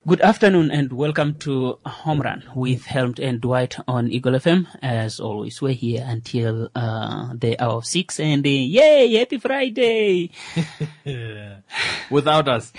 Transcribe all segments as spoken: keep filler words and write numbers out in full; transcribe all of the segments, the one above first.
Good afternoon and welcome to Home Run with Helmut and Dwight on Eagle F M. As always, we're here until uh, the hour of six and uh, yay, happy Friday! Without us.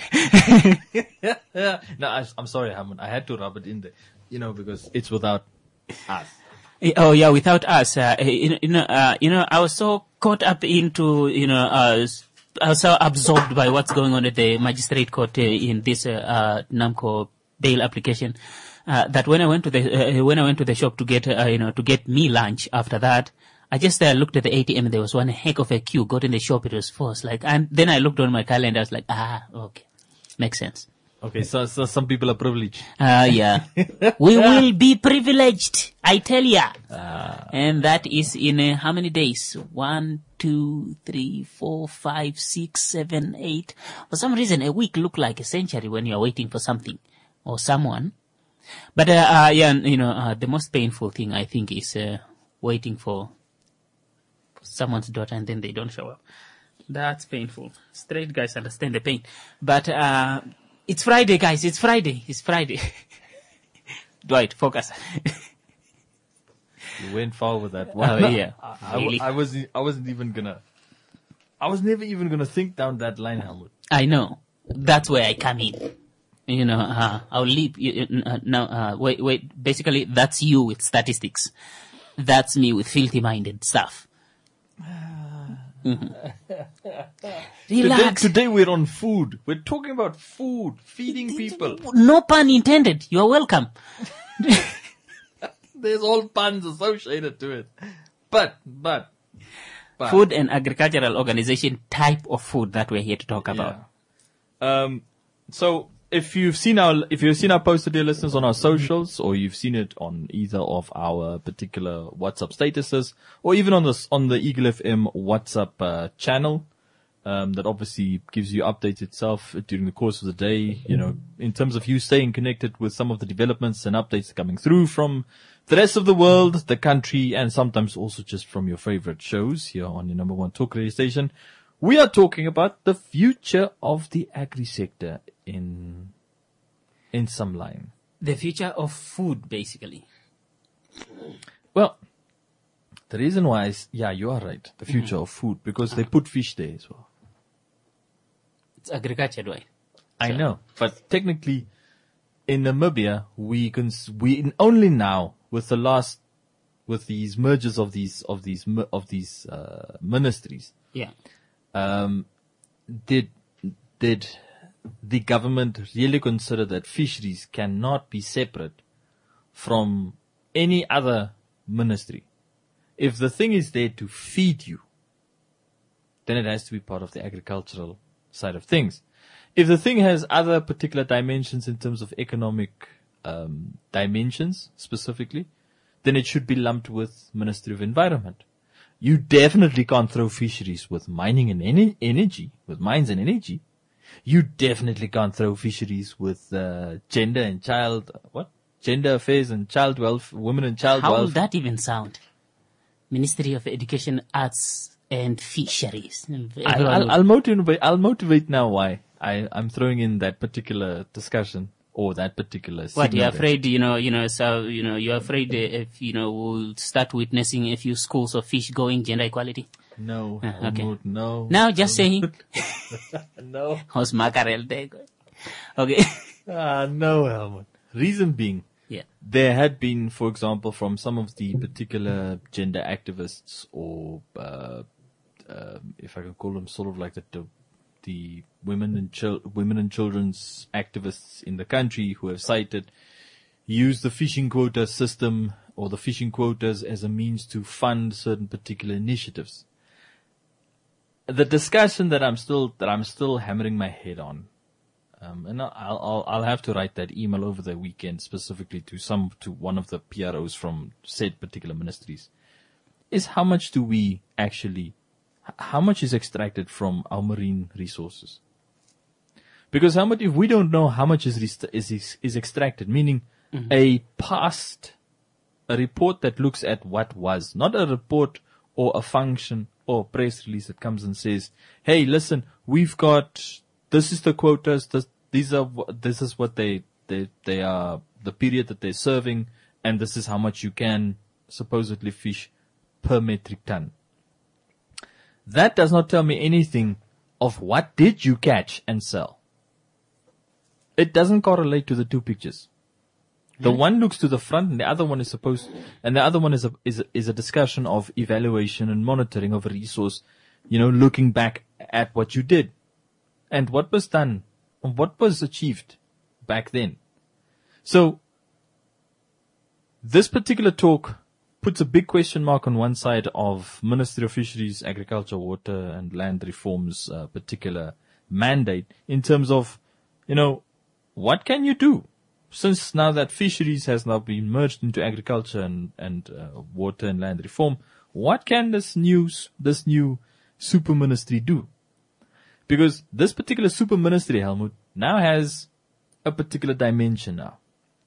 No, I, I'm sorry, Hammond. I had to rub it in there, you know, because it's without us. Oh yeah, without us. Uh, you, you know, uh, you know, I was so caught up into, you know, uh, I was so absorbed by what's going on at the magistrate court uh, in this uh, uh, NAMCO bail application uh, that when I went to the uh, when I went to the shop to get uh, you know to get me lunch after that, I just uh, looked at the A T M and there was one heck of a queue. Got in the shop, it was forced. Like, and then I looked on my calendar. I was like, ah, okay, makes sense. Okay, so, so some people are privileged. Uh, yeah. We will be privileged, I tell ya. Uh, and that is in uh, how many days? One, two, three, four, five, six, seven, eight. For some reason, a week look like a century when you're waiting for something or someone. But, uh, uh yeah, you know, uh, the most painful thing I think is uh, waiting for someone's daughter and then they don't show up. That's painful. Straight guys understand the pain. But, uh, it's Friday, guys. It's Friday. It's Friday. Dwight, focus. You went far with that one. Oh, yeah. I, I, I, was, I wasn't even gonna, I was never even gonna think down that line, Helmut. I know. That's where I come in. You know, uh, I'll leave you, uh, now, uh, wait, wait. Basically, that's you with statistics. That's me with filthy-minded stuff. Mm-hmm. Relax. Today, today we're on food. We're talking about food, feeding people. No pun intended. You're welcome. There's all puns associated to it. But, but, but. Food and Agricultural Organization type of food that we're here to talk about. Yeah. Um, so if you've seen our, if you've seen our poster, dear listeners, on our socials, or you've seen it on either of our particular WhatsApp statuses, or even on the, on the Eagle F M WhatsApp uh, channel, um, that obviously gives you updates itself during the course of the day, you know, in terms of you staying connected with some of the developments and updates coming through from the rest of the world, the country, and sometimes also just from your favorite shows here on your number one talk radio station. We are talking about the future of the agri sector in, in some line. The future of food, basically. Well, the reason why is, yeah, you are right. The future mm-hmm. of food, because they put fish there as well. It's agriculture, right? I so. know, but technically, in Namibia, we can, we only now with the last, with these mergers of these of these of these uh, ministries. Yeah. Um, did did the government really consider that fisheries cannot be separate from any other ministry? If the thing is there to feed you, then it has to be part of the agricultural side of things. If the thing has other particular dimensions in terms of economic um, dimensions specifically, then it should be lumped with Ministry of Environment. You definitely can't throw fisheries with mining and en- energy, with mines and energy. You definitely can't throw fisheries with uh, gender and child, what? Gender affairs and child welfare, women and child How welfare. How will that even sound? Ministry of Education, Arts and Fisheries. I'll, I'll, I'll motivate, I'll motivate now why I, I'm throwing in that particular discussion. Or that particular. What, you're afraid, you know, you know, so, you know, you're afraid if, you know, we'll start witnessing a few schools of fish going gender equality? No. Uh, okay. No. No. Now, just saying. No. How's mackerel there? Okay. Ah, uh, no, Helmut. Reason being. Yeah. There had been, for example, from some of the particular gender activists or, uh, uh, if I can call them sort of like the, the the women and chil- women and children's activists in the country who have cited, use the fishing quota system or the fishing quotas as a means to fund certain particular initiatives. The discussion that I'm still, that I'm still hammering my head on, um, and I'll, I'll, I'll have to write that email over the weekend specifically to some, to one of the P R Os from said particular ministries, is how much do we actually How much is extracted from our marine resources? Because how much, if we don't know how much is is is extracted, meaning mm-hmm. a past, a report that looks at what was, not a report or a function or a press release that comes and says, "Hey, listen, we've got this is the quotas. This, these are this is what they they, they are the period that they're serving, and this is how much you can supposedly fish per metric ton. That does not tell me anything of what did you catch and sell. It doesn't correlate to the two pictures. The one looks to the front, and the other one is supposed, and the other one is a, is a, is a discussion of evaluation and monitoring of a resource, you know, looking back at what you did and what was done and what was achieved back then. So this particular talk puts a big question mark on one side of Ministry of Fisheries, Agriculture, Water and Land Reform's uh, particular mandate in terms of, you know, what can you do? Since now that fisheries has now been merged into agriculture and, and uh, water and land reform, what can this new, this new super ministry do? Because this particular super ministry, Helmut, now has a particular dimension now.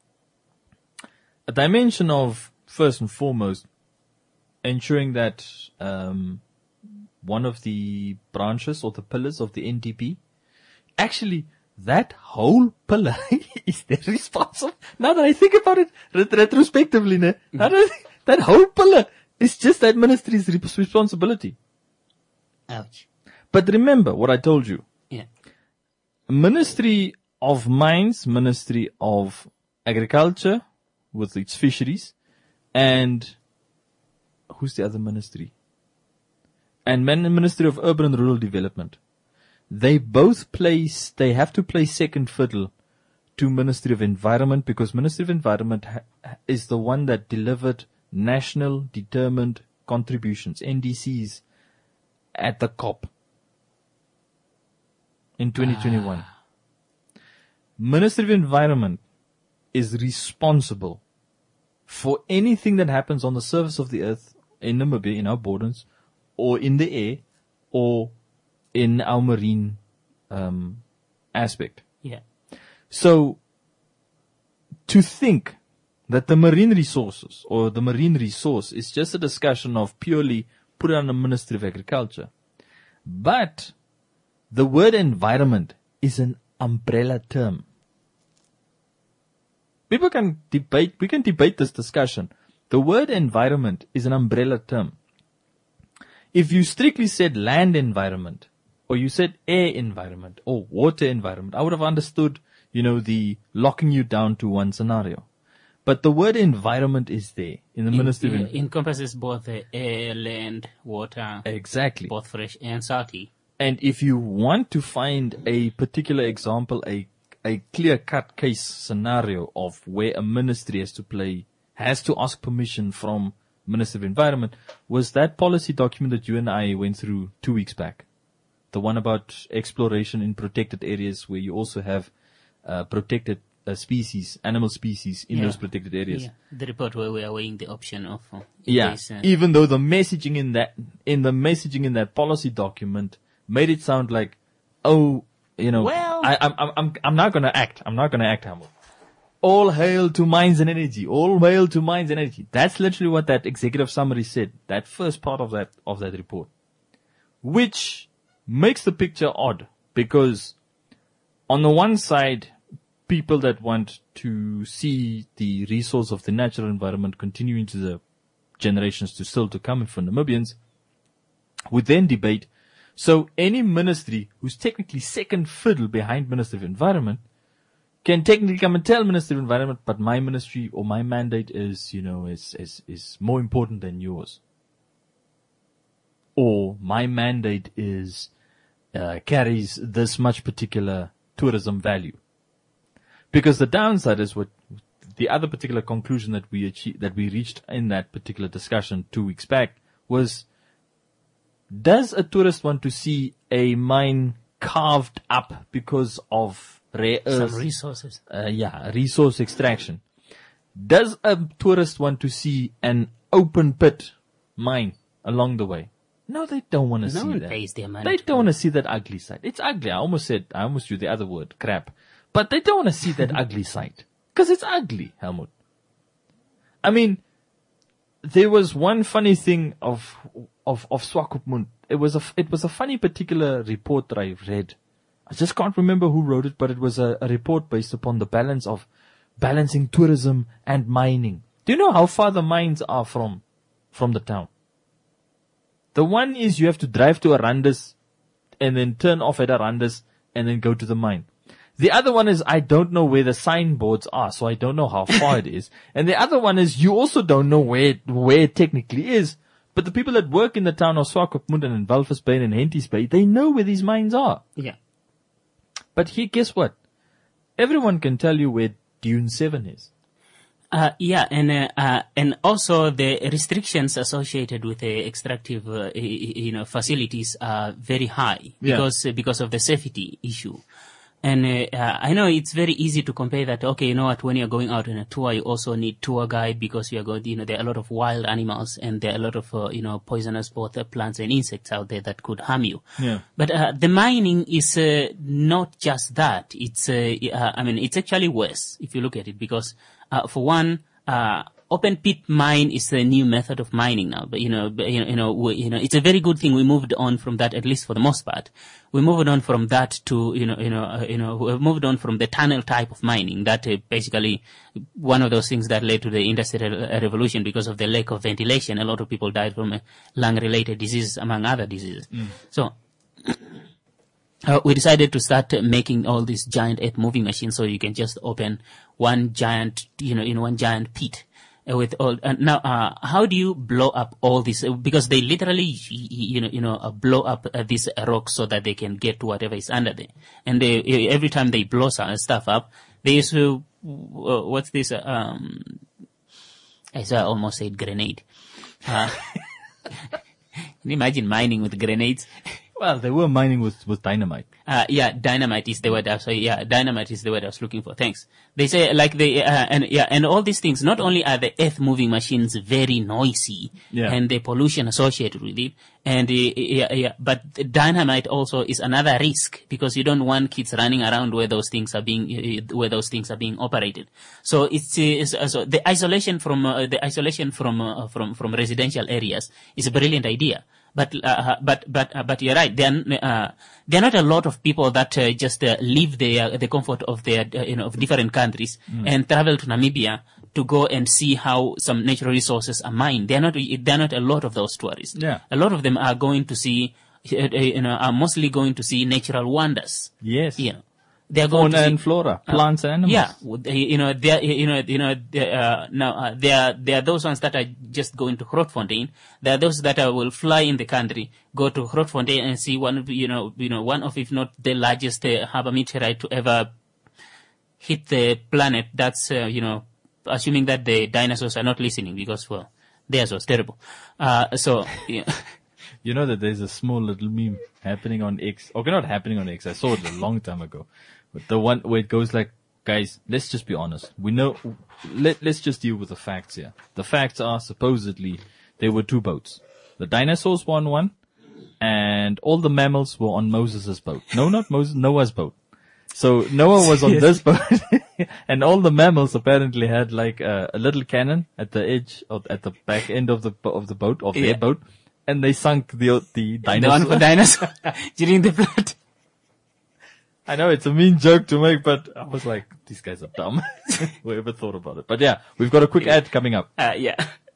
A dimension of, first and foremost, ensuring that um, one of the branches or the pillars of the N D P, actually that whole pillar is there responsible. Now that I think about it ret- retrospectively, ne, now that, I think, that whole pillar is just that ministry's responsibility. Ouch. But remember what I told you. Yeah. Ministry of Mines, Ministry of Agriculture with its fisheries, and who's the other ministry? And Ministry of Urban and Rural Development. They both place, they have to play second fiddle to Ministry of Environment, because Ministry of Environment ha- is the one that delivered national determined contributions, N D Cs, at the COP in twenty twenty-one. Ah. Ministry of Environment is responsible for anything that happens on the surface of the earth in Namibia, in our borders, or in the air, or in our marine um, aspect. Yeah. So, to think that the marine resources or the marine resource is just a discussion of purely put it on the Ministry of Agriculture. But the word environment is an umbrella term. People can debate, we can debate this discussion. The word environment is an umbrella term. If you strictly said land environment, or you said air environment, or water environment, I would have understood, you know, the locking you down to one scenario. But the word environment is there in the In, Ministry of yeah, Environment. encompasses both the air, land, water, Exactly. both fresh and salty. And if you want to find a particular example, a a clear-cut case scenario of where a ministry has to play, has to ask permission from Minister of Environment, was that policy document that you and I went through two weeks back. The one about exploration in protected areas where you also have uh, protected uh, species, animal species in Yeah. those protected areas. Yeah. The report where we are weighing the option of uh, Yeah, this, uh, even though the messaging in that, in the messaging in that policy document made it sound like, oh, you know, Well- I, I'm, I'm, I'm, I'm not gonna act. I'm not gonna act, Hamel. All hail to mines and energy. All hail to mines and energy. That's literally what that executive summary said. That first part of that, of that report. Which makes the picture odd, because on the one side, people that want to see the resource of the natural environment continuing to the generations to still to come for Namibians would then debate, so any ministry who's technically second fiddle behind Minister of Environment can technically come and tell Minister of Environment, but my ministry or my mandate is, you know, is, is, is more important than yours. Or my mandate is, uh, carries this much particular tourism value. Because the downside is what the other particular conclusion that we achieved, that we reached in that particular discussion two weeks back was, does a tourist want to see a mine carved up because of rare earths? some resources. Uh, yeah, resource extraction. Does a tourist want to see an open pit mine along the way? No, they don't want to No see one that. pays their money They to don't want to see that ugly side. It's ugly. I almost said, I almost used the other word, crap. But they don't want to see that ugly side. Because it's ugly, Helmut. I mean, there was one funny thing of, of, of Swakopmund. It was a, it was a funny particular report that I read. I just can't remember who wrote it, but it was a, a report based upon the balance of balancing tourism and mining. Do you know how far the mines are from, from the town? The one is you have to drive to Arandis and then turn off at Arandis and then go to the mine. The other one is I don't know where the signboards are, so I don't know how far it is. And the other one is you also don't know where, where it technically is. But the people that work in the town of Swakopmund and in Walvis Bay and Henties Bay, they know where these mines are. Yeah. But here, guess what? Everyone can tell you where Dune seven is. Uh, yeah, and uh, uh, and also the restrictions associated with the extractive, uh, you know, facilities are very high because yeah. uh, because of the safety issue. And uh, uh, I know it's very easy to compare that. Okay, you know what? When you're going out on a tour, you also need tour guide because you are going. You know, there are a lot of wild animals and there are a lot of uh, you know poisonous both uh, plants and insects out there that could harm you. Yeah. But uh, the mining is uh, not just that. It's uh, uh, I mean, it's actually worse if you look at it because uh, for one. Uh, Open pit mine is the new method of mining now, but you know, but, you know, you know, we, you know, it's a very good thing we moved on from that, at least for the most part. We moved on from that to, you know, you know, uh, you know, we moved on from the tunnel type of mining. That uh, basically one of those things that led to the industrial revolution because of the lack of ventilation. A lot of people died from uh, lung-related diseases, among other diseases. Mm. So. Uh, we decided to start uh, making all these giant earth moving machines so you can just open one giant, you know, in one giant pit. Uh, with all, uh, now, uh, how do you blow up all this? Uh, because they literally, you know, you know, uh, blow up uh, this uh, rock so that they can get to whatever is under there. And they, every time they blow some stuff up, they used to, uh, what's this, uh, um, I saw I almost said grenade. Uh, can you imagine mining with grenades? Well, they were mining with, with dynamite. Uh, yeah, dynamite is the word I was, yeah, dynamite is the word I was looking for. Thanks. They say, like, they, uh, and, yeah, and all these things, not only are the earth moving machines very noisy, yeah. and the pollution associated with it, and, uh, yeah, yeah, but dynamite also is another risk, because you don't want kids running around where those things are being, uh, where those things are being operated. So it's, uh, it's uh, so the isolation from, uh, the isolation from, uh, from, from residential areas is a brilliant idea. But, uh, but, but, uh, but you're right. There are, uh, there are not a lot of people that uh, just uh, leave their, the comfort of their, uh, you know, of different countries mm. and travel to Namibia to go and see how some natural resources are mined. There are not, there are not a lot of those tourists. Yeah. A lot of them are going to see, uh, you know, are mostly going to see natural wonders. Yes. You know. They are going Fauna to see, and flora, plants uh, and animals. Yeah, you know, they are, you know, you know, uh, now uh, there are there are those ones that are just going to Grootfontein. There are those that are, will fly in the country, go to Grootfontein and see one of, you know, you know, one of, if not the largest uh, harbor meteorite to ever hit the planet. That's uh, you know, assuming that the dinosaurs are not listening, because well, theirs was terrible. Uh, so. Yeah. You know that there's a small little meme happening on X. Okay, not happening on X. I saw it a long time ago. But the one where it goes like, guys, let's just be honest. We know, let, let's just deal with the facts here. The facts are supposedly there were two boats. The dinosaurs were on one and all the mammals were on Moses' boat. No, not Moses, Noah's boat. So Noah was on this boat and all the mammals apparently had like a, a little cannon at the edge of, at the back end of the, of the boat, of yeah. their boat. And they sunk the, the dinosaur. The one for dinosaur during the flood. I know it's a mean joke to make, but I was like, these guys are dumb. Whoever thought about it. But yeah, we've got a quick ad coming up. Uh, yeah.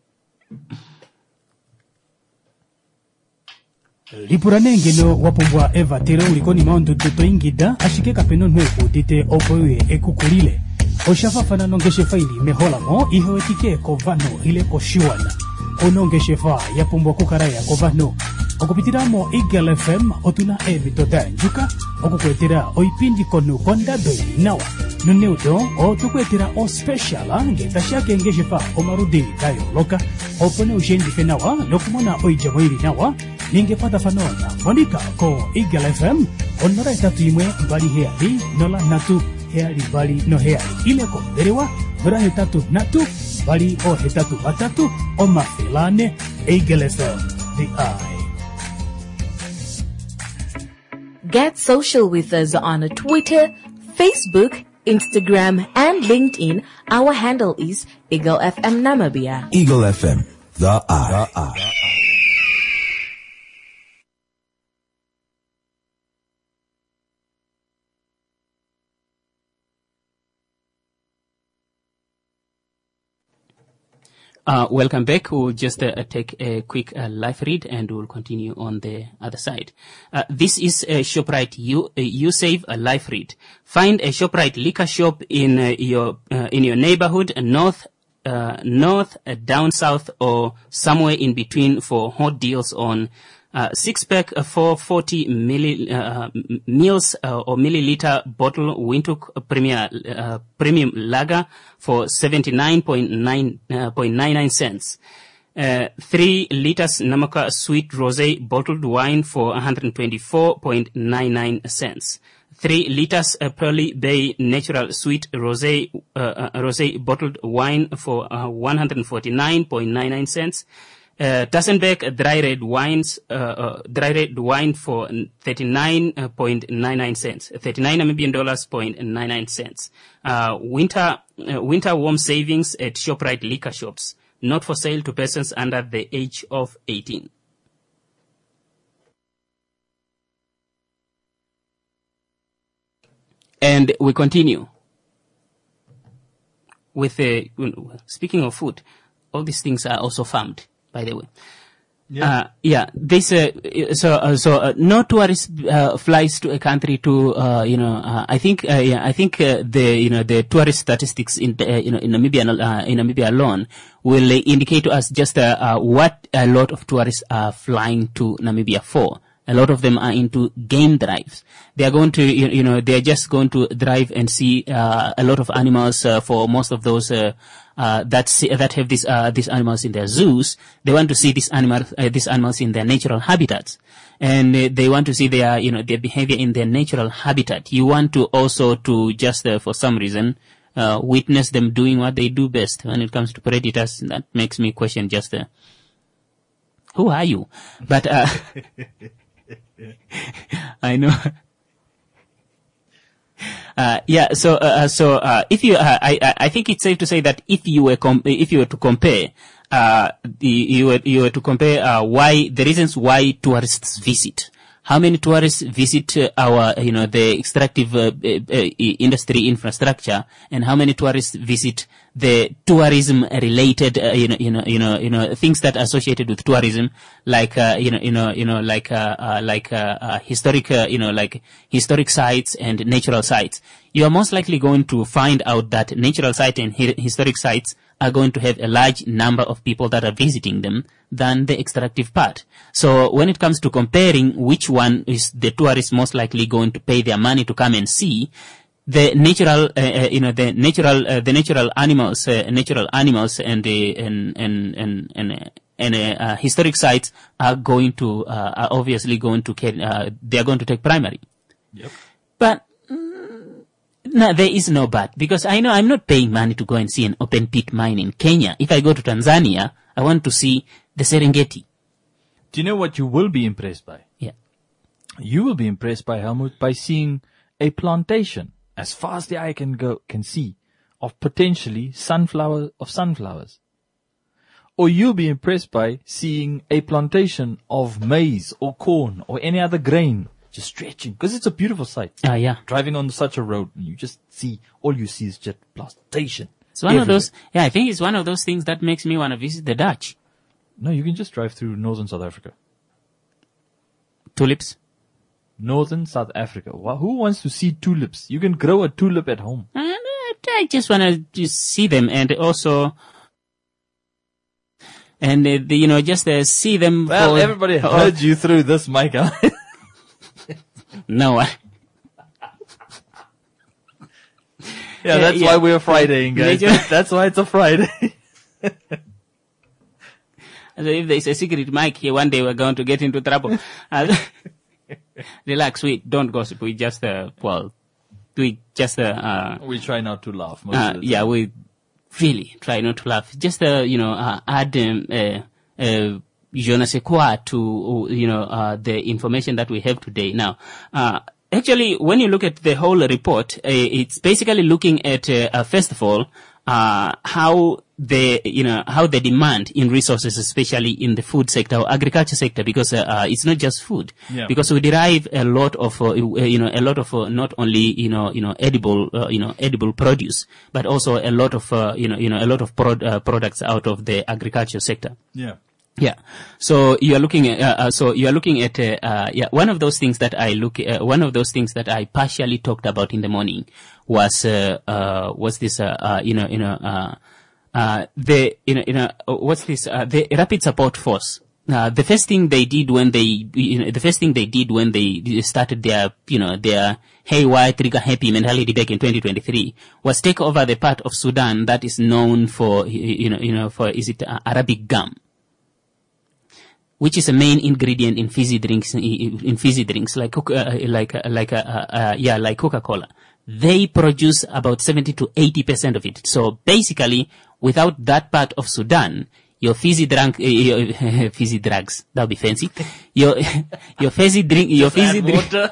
Lipurane ngeno wapumbwa eva tere ulikoni maundu tuto ingida ashike kapeno nwe udite opoe ekukulile. Oshafafana nongeshe faili mehola mo iho etike kovano ile koshiwana. Onongeshe fa yapumbwa kukaraya kovano. Okupitiramo Eagle F M otuna evi tota njuka okukwetera oipindi konu konda doi nawa nuneudo otukwetera o special ngeta shake ngeshe fa omarudi kayo loka opone ushendi fenawa lokumona oijamwiri nawa ningepata fanona fondika ko Eagle F M onora etatu imwe mbali heali nola natu heali bali no heali ile ko derewa bra hetatu natu bali o hetatu batatu o mafilane Eagle F M the eye. Get social with us on Twitter, Facebook, Instagram, and LinkedIn. Our handle is Eagle F M Namibia. Eagle F M, the eye. The eye. Uh, welcome back. We'll just uh, take a quick uh, live read and we'll continue on the other side. Uh, this is a ShopRite You, uh, you Save a live read. Find a ShopRite liquor shop in uh, your uh, in your neighborhood, north, uh, north, uh, down south, or somewhere in between for hot deals on Uh, six pack uh, for forty milli, uh, mils uh, or milliliter bottle Windhoek Premier uh, Premium Lager for seventy-nine point nine nine cents. Uh, three liters Namaka Sweet Rosé bottled wine for one hundred twenty-four point nine nine cents. Three liters uh, Pearly Bay Natural Sweet Rosé uh, uh, Rosé bottled wine for uh, one hundred forty-nine point nine nine cents. Uh, Tassenbeck dry red wines, uh, uh, dry red wine for thirty-nine point nine nine cents, thirty-nine Namibian dollars point nine nine cents. Uh, winter, uh, winter warm savings at ShopRite liquor shops, not for sale to persons under the age of eighteen. And we continue with, uh, speaking of food, all these things are also farmed. By the way, yeah, uh, yeah. This uh, so uh, so uh, no tourist uh, flies to a country to uh, you know. Uh, I think uh, yeah, I think uh, the you know the tourist statistics in uh, you know in Namibia uh, in Namibia alone will uh, indicate to us just uh, uh, what a lot of tourists are flying to Namibia for. A lot of them are into game drives. They are going to, you, you know, they are just going to drive and see uh, a lot of animals. Uh, for most of those uh, uh, that see, that have these uh, these animals in their zoos, they want to see these animals uh, these animals in their natural habitats, and uh, they want to see their you know their behavior in their natural habitat. You want to also to just uh, for some reason uh, witness them doing what they do best. When it comes to predators, that makes me question just uh, who are you? But. Uh, I know. Uh, yeah. So, uh, so uh, if you, uh, I, I think it's safe to say that if you were, com- if you were to compare, uh, the, you were, you were to compare uh, why the reasons why tourists visit. How many tourists visit uh, our, you know, the extractive uh, uh, industry infrastructure, and how many tourists visit the tourism-related, uh, you know, you know, you know, you know, things that are associated with tourism, like, uh, you know, you know, you know, like, uh, uh like, uh, uh historic, uh, you know, like historic sites and natural sites. You are most likely going to find out that natural sites and hi- historic sites are going to have a large number of people that are visiting them than the extractive part. So when it comes to comparing which one is the tourist most likely going to pay their money to come and see, the natural, uh, uh, you know, the natural, uh, the natural animals, uh, natural animals and, uh, and, and, and, and, uh, and uh, uh, historic sites are going to, uh, are obviously going to, carry, uh, they are going to take primary. Yep. But, no, there is no but, because I know I'm not paying money to go and see an open pit mine in Kenya. If I go to Tanzania, I want to see the Serengeti. Do you know what you will be impressed by? Yeah. You will be impressed by Helmut by seeing a plantation as far as the eye can go, can see, of potentially sunflower, of sunflowers. Or you'll be impressed by seeing a plantation of maize or corn or any other grain just stretching, because it's a beautiful sight. Ah, uh, yeah. Driving on such a road, and you just see, all you see is just plantation. It's one everywhere. of those, yeah, I think it's one of those things that makes me want to visit the Dutch. No, you can just drive through northern South Africa. Tulips? Northern South Africa. Well, who wants to see tulips? You can grow a tulip at home. Uh, I just want to just see them, and also, and uh, the, you know, just uh, see them. Well, for, everybody heard oh. you through this, Micah. No. I, yeah, that's yeah. why we're Fridaying, guys. Nature. That's why it's a Friday. So if there's a secret mic here, one day we're going to get into trouble. Uh, relax, we don't gossip. We just, uh, well, we just, uh, uh we try not to laugh. Most uh, of the time. Yeah, we really try not to laugh. Just, uh, you know, uh, add, um, uh, uh, je ne sais quoi to, you know, uh, the information that we have today. Now, uh, actually, when you look at the whole report, uh, it's basically looking at, uh, uh, first of all, uh, how the, you know, how the demand in resources, especially in the food sector or agriculture sector, because uh, uh, it's not just food, Yeah. because we derive a lot of, uh, you know, a lot of uh, not only, you know, you know, edible, uh, you know, edible produce, but also a lot of, uh, you know, you know, a lot of prod, uh, products out of the agriculture sector. Yeah. Yeah. So you are looking at, uh, uh, so you are looking at, uh, uh, yeah, one of those things that I look, uh, one of those things that I partially talked about in the morning was, uh, uh, was this, uh, uh, you know, you know, uh, uh, the, you know, you know, uh, what's this, uh, the Rapid Support Force. Uh, the first thing they did when they, you know, the first thing they did when they started their, you know, their haywire, trigger happy mentality back in twenty twenty-three was take over the part of Sudan that is known for, you know, you know, for, is it uh, Arabic gum, which is a main ingredient in fizzy drinks, in fizzy drinks, like, uh, like, uh, like, uh, uh, yeah, like Coca-Cola. They produce about seventy to eighty percent of it. So basically, without that part of Sudan, your fizzy drink, uh, your fizzy drugs, that'll be fancy. Your, your fizzy drink, your fizzy drink. Water.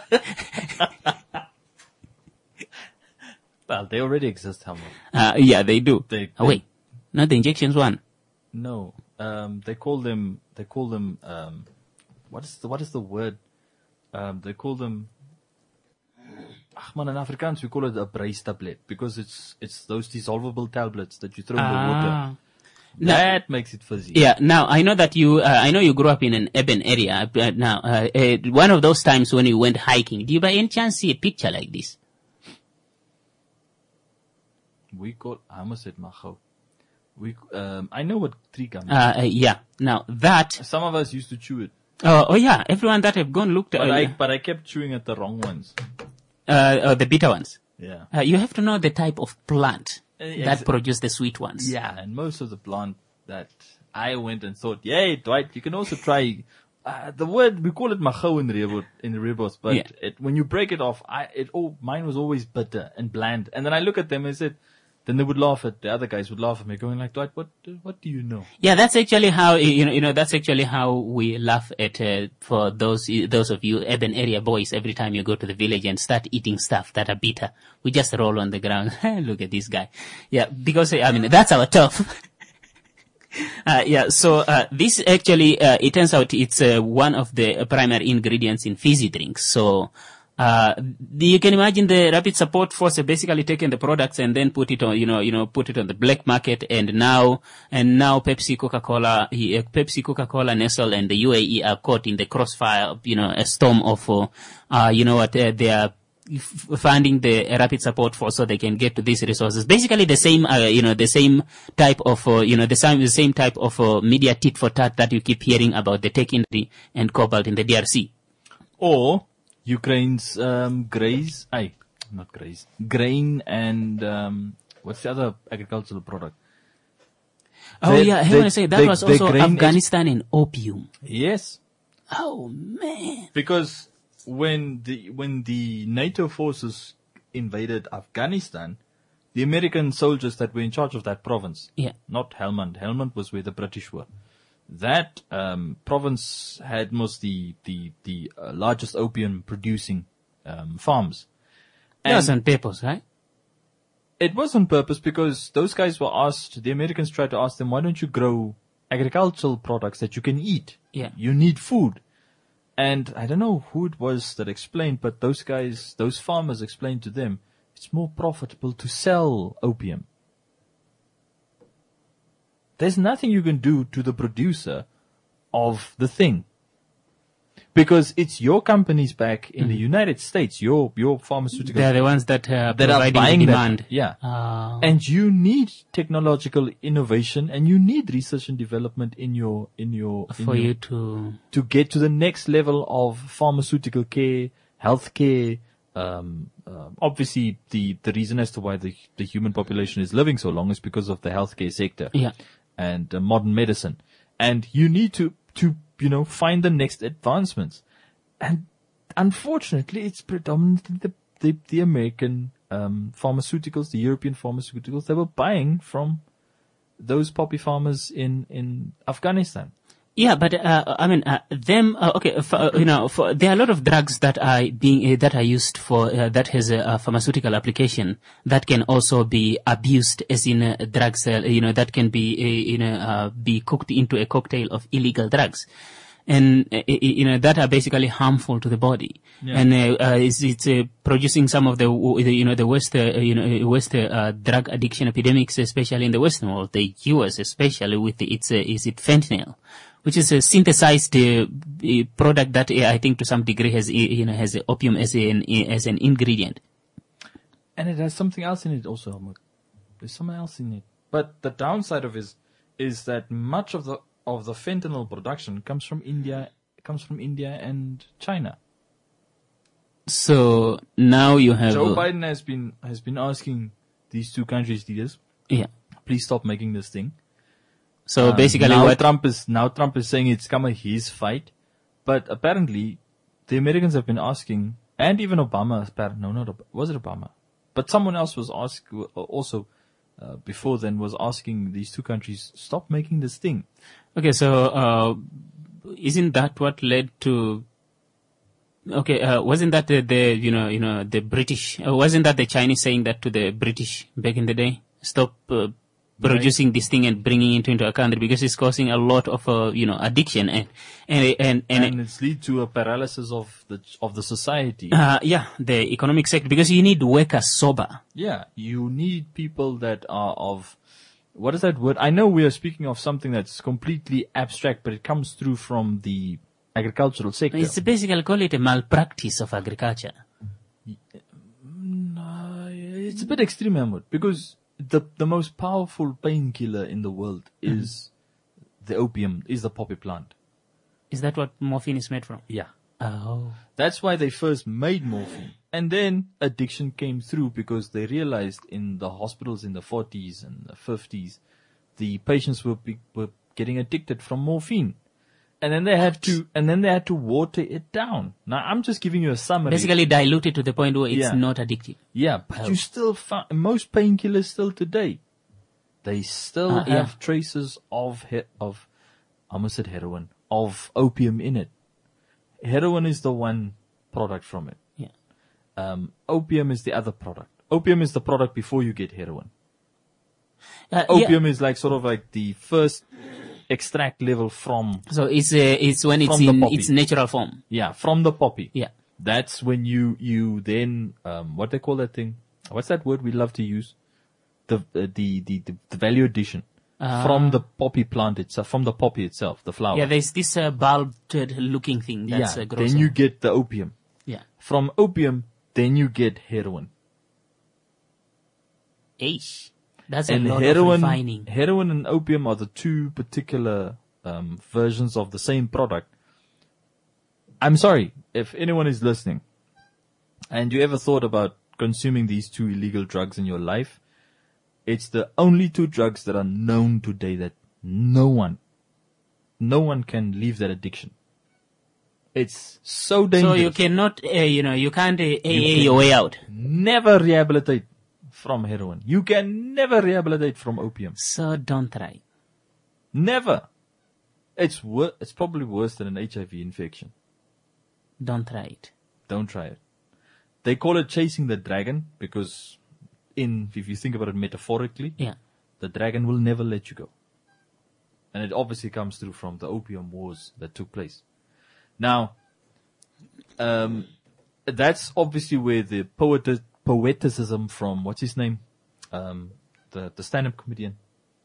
Well, they already exist, Hammer. Uh, yeah, they do. They- oh, wait, not the injections one. No. Um, they call them, they call them, um, what is the, what is the word? Um, they call them, ach man, in Afrikaans we call it a brace tablet because it's, it's those dissolvable tablets that you throw in the water. Ah. Now- That makes it fuzzy. Yeah. Now I know that you. Uh, I know you grew up in an urban area. But now, uh, uh, one of those times when you went hiking, do you by any chance see a picture like this? We call, I almost said macho. We, um, I know what tree gum is. Uh, uh, yeah. Now that. Some of us used to chew it, Oh, oh yeah. Everyone that have gone looked. but Uh, I, but I kept chewing at the wrong ones. uh, uh, the bitter ones. Yeah. Uh, you have to know the type of plant Uh, that ex- produce the sweet ones. Yeah, and most of the plant that I went and thought, yay, Dwight, you can also try, uh, the word, we call it macho in Rebo, in Rebos, but Yeah. it, when you break it off, I, it all, mine was always bitter and bland. And then I look at them and said, then they would laugh at, the other guys would laugh at me going like, Dwight, what, what do you know? Yeah, that's actually how, you know, you know, that's actually how we laugh at, uh, for those, those of you urban area boys every time you go to the village and start eating stuff that are bitter. We just roll on the ground. Look at this guy. Yeah, because, I mean, that's our turf. Uh, yeah, so, uh, this actually, uh, it turns out it's, uh, one of the primary ingredients in fizzy drinks. So, uh, you can imagine the Rapid Support Force have basically taken the products and then put it on, you know, you know, put it on the black market, and now, and now Pepsi, Coca-Cola, uh, Pepsi, Coca-Cola, Nestle, and the U A E are caught in the crossfire, you know, a storm of, uh, uh you know what, uh, they are f- funding the Rapid Support Force so they can get to these resources. Basically the same, uh, you know, the same type of, uh, you know, the same, the same type of, uh, media tit for tat that you keep hearing about the tech industry and cobalt in the D R C. Or Ukraine's, um, graze, ay, not graze, grain and, um, what's the other agricultural product? Oh The- yeah, I the- want to say that the- was the also grain is- Afghanistan and opium. Yes. Oh man. Because when the when the NATO forces invaded Afghanistan, the American soldiers that were in charge of that province, Yeah. not Helmand, Helmand was where the British were. That um, province had most the the the uh, largest opium producing um, farms. That was And on purpose, right? it was on purpose because those guys were asked, the Americans tried to ask them, why don't you grow agricultural products that you can eat? Yeah. You need food. And I don't know who it was that explained, but those guys, those farmers explained to them, it's more profitable to sell opium. There's nothing you can do to the producer of the thing. Because it's your companies back in the United States, your, your pharmaceutical They're the ones that uh, that are providing buying the that- demand. yeah. Uh, And you need technological innovation and you need research and development in your, in your, in for your- you to, to get to the next level of pharmaceutical care, healthcare. Um, um, obviously the, the reason as to why the, the human population is living so long is because of the healthcare sector yeah. and uh, modern medicine. And you need to, to, you know, find the next advancements. And unfortunately, it's predominantly the, the, the American, um, pharmaceuticals, the European pharmaceuticals that were buying from those poppy farmers in, in Afghanistan. Yeah, but uh, I mean, uh, them. Uh, okay, for, uh, you know, for, there are a lot of drugs that are being uh, that are used for uh, that has a, a pharmaceutical application that can also be abused, as in uh, drugs. Uh, you know, that can be uh, you know uh, be cooked into a cocktail of illegal drugs, and uh, you know that are basically harmful to the body. Yeah. And uh, uh, it's, it's uh, producing some of the the, you know the West uh, you know West uh, drug addiction epidemics, especially in the Western world, the U S especially with the, its uh, is it fentanyl, which is a synthesized uh, product that uh, I think to some degree has, you know, has opium as an, as an ingredient. And it has something else in it also, Helmut. There's something else in it. But the downside of it is, is that much of the, of the fentanyl production comes from India, comes from India and China. So now you have... Joe uh, Biden has been, has been asking these two countries' leaders, yeah. please stop making this thing. So Um, basically now what... Trump is now Trump is saying it's come a his fight, but apparently the Americans have been asking, and even Obama, appar- no, not Ob- was it Obama, but someone else was asked also uh, before then was asking these two countries, stop making this thing. Okay, so uh, isn't that what led to... Okay, uh, wasn't that the, the you know you know the British? Uh, wasn't that the Chinese saying that to the British back in the day? Stop uh, producing this thing and bringing it into a country because it's causing a lot of uh, you know addiction and and and and, And it's lead to a paralysis of the of the society. uh, yeah, the economic sector, because you need workers sober. Yeah, you need people that are of, what is that word? I know we are speaking of something that's completely abstract, but it comes through from the agricultural sector. It's basically call it a malpractice of agriculture. Uh, it's a bit extreme, Helmut, because the the most powerful painkiller in the world is the opium, is the poppy plant. Is that what morphine is made from? Yeah. Oh. That's why they first made morphine. And then addiction came through because they realized in the hospitals in the forties and the fifties, the patients were be, were getting addicted from morphine. And then they had to, and then they had to water it down. Now I'm just giving you a summary. Basically diluted to the point where it's Yeah. not addictive. Yeah, but Oh. you still find, most painkillers still today, they still Uh, have yeah. traces of, he- of, I almost said heroin, of opium in it. Heroin is the one product from it. Yeah. Um, opium is the other product. Opium is the product before you get heroin. Uh, Opium is like sort of like the first extract level from, yeah. So it's uh, it's when it's From the in poppy. its natural form. yeah, from the poppy. Yeah. That's when you, you then, um, what they call that thing? What's that word we love to use? The, uh, the, the, the, the value addition. Ah. From the poppy plant itself, from the poppy itself, the flower. Yeah, there's this uh, bulbed looking thing that's yeah, uh, grows then you on. get the opium. Yeah. From opium, then you get heroin. Eish. That's a And lot of heroin, refining. heroin and opium are the two particular um, versions of the same product. I'm sorry if anyone is listening, and you ever thought about consuming these two illegal drugs in your life. It's the only two drugs that are known today that no one, no one can leave that addiction. It's so dangerous. So you cannot, uh, you know, you can't uh, A A can- your way out. never rehabilitate from heroin. You can never rehabilitate from opium. So don't try. Never. It's wor- It's probably worse than an H I V infection. Don't try it. Don't try it. They call it chasing the dragon because, in if you think about it metaphorically, Yeah. the dragon will never let you go. And it obviously comes through from the opium wars that took place. Now, um, that's obviously where the poeti- poeticism from, what's his name? Um, the, the stand-up comedian.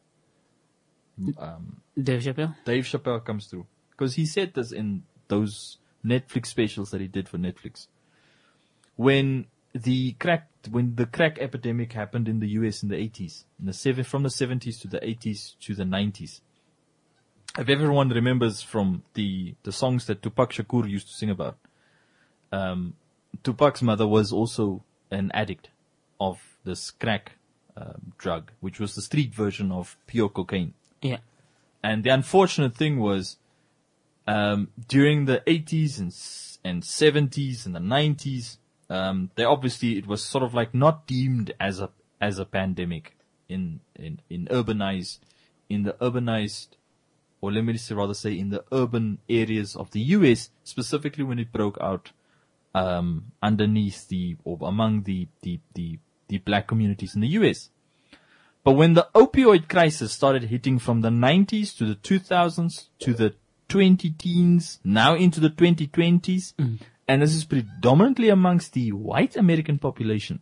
Um, Dave Chappelle? Dave Chappelle comes through. Because he said this in those Netflix specials that he did for Netflix. When the crack, when the crack epidemic happened in the U S in the eighties, in the seven, from the seventies to the eighties to the nineties. If everyone remembers from the, the songs that Tupac Shakur used to sing about, um, Tupac's mother was also an addict of this crack um, drug, which was the street version of pure cocaine. Yeah. And the unfortunate thing was, um, during the eighties and, s- and seventies and the nineties, um, they obviously, it was sort of like not deemed as a, as a pandemic in, in, in urbanized, in the urbanized, or let me just rather say in the urban areas of the U S, specifically when it broke out um, underneath the, or among the, the, the, the black communities in the U S. But when the opioid crisis started hitting from the nineties to the two thousands to the twenty teens, now into the twenty twenties, mm. and this is predominantly amongst the white American population,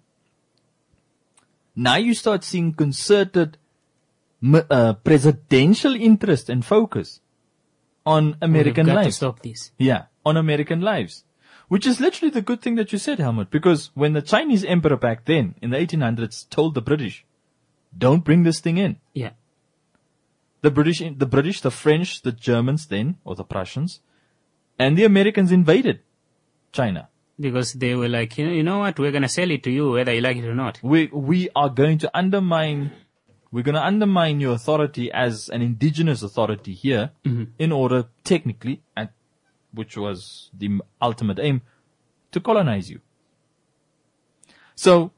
now you start seeing concerted uh, presidential interest and focus on American We've got lives. To stop this. Yeah, on American lives. Which is literally the good thing that you said, Helmut, because when the Chinese emperor back then, in the eighteen hundreds, told the British, don't bring this thing in. Yeah. The British, the British, the French, the Germans then, or the Prussians, and the Americans invaded China. Because they were like, you know, you know what, we're going to sell it to you whether you like it or not. We, we are going to undermine, we're going to undermine your authority as an indigenous authority here mm-hmm. in order, technically, and which was the ultimate aim, to colonize you. So,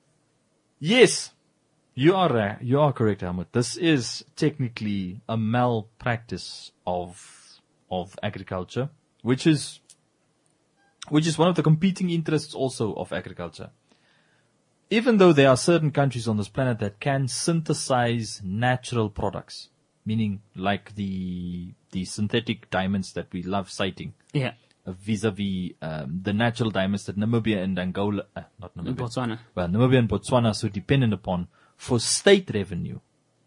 yes, you are uh, you are correct, Helmut. This is technically a malpractice of of agriculture, which is which is one of the competing interests also of agriculture. Even though there are certain countries on this planet that can synthesize natural products, meaning like the the synthetic diamonds that we love citing, yeah, uh, vis-a-vis um, the natural diamonds that Namibia and Angola, uh, not Namibia, Botswana, well, Namibia and Botswana are so dependent upon for state revenue.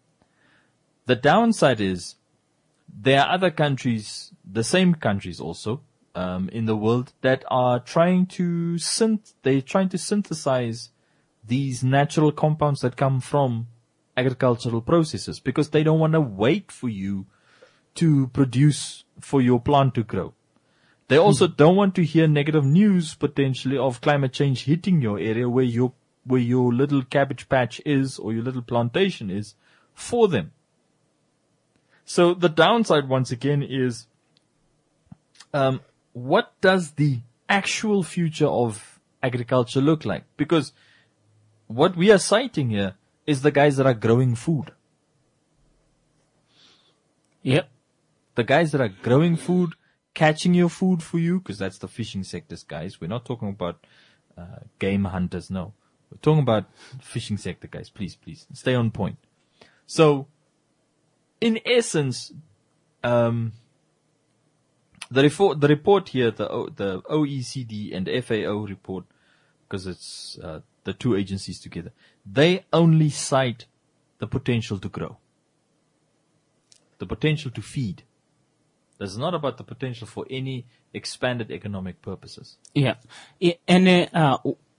The downside is there are other countries, the same countries also, um, in the world that are trying to synth, they're trying to synthesize these natural compounds that come from agricultural processes because they don't want to wait for you to produce for your plant to grow. They also hmm. don't want to hear negative news potentially of climate change hitting your area where your where your little cabbage patch is or your little plantation is for them. So the downside once again is um, what does the actual future of agriculture look like? Because what we are citing here is the guys that are growing food. Yep. The guys that are growing food, catching your food for you, because that's the fishing sectors, guys. We're not talking about uh, game hunters, no. We're talking about fishing sector, guys. Please, please, stay on point. So, in essence, um, the report, the report here, the o, the O E C D and F A O report, because it's uh, the two agencies together, they only cite the potential to grow, the potential to feed. This is not about the potential for any expanded economic purposes. Yeah, and uh, uh,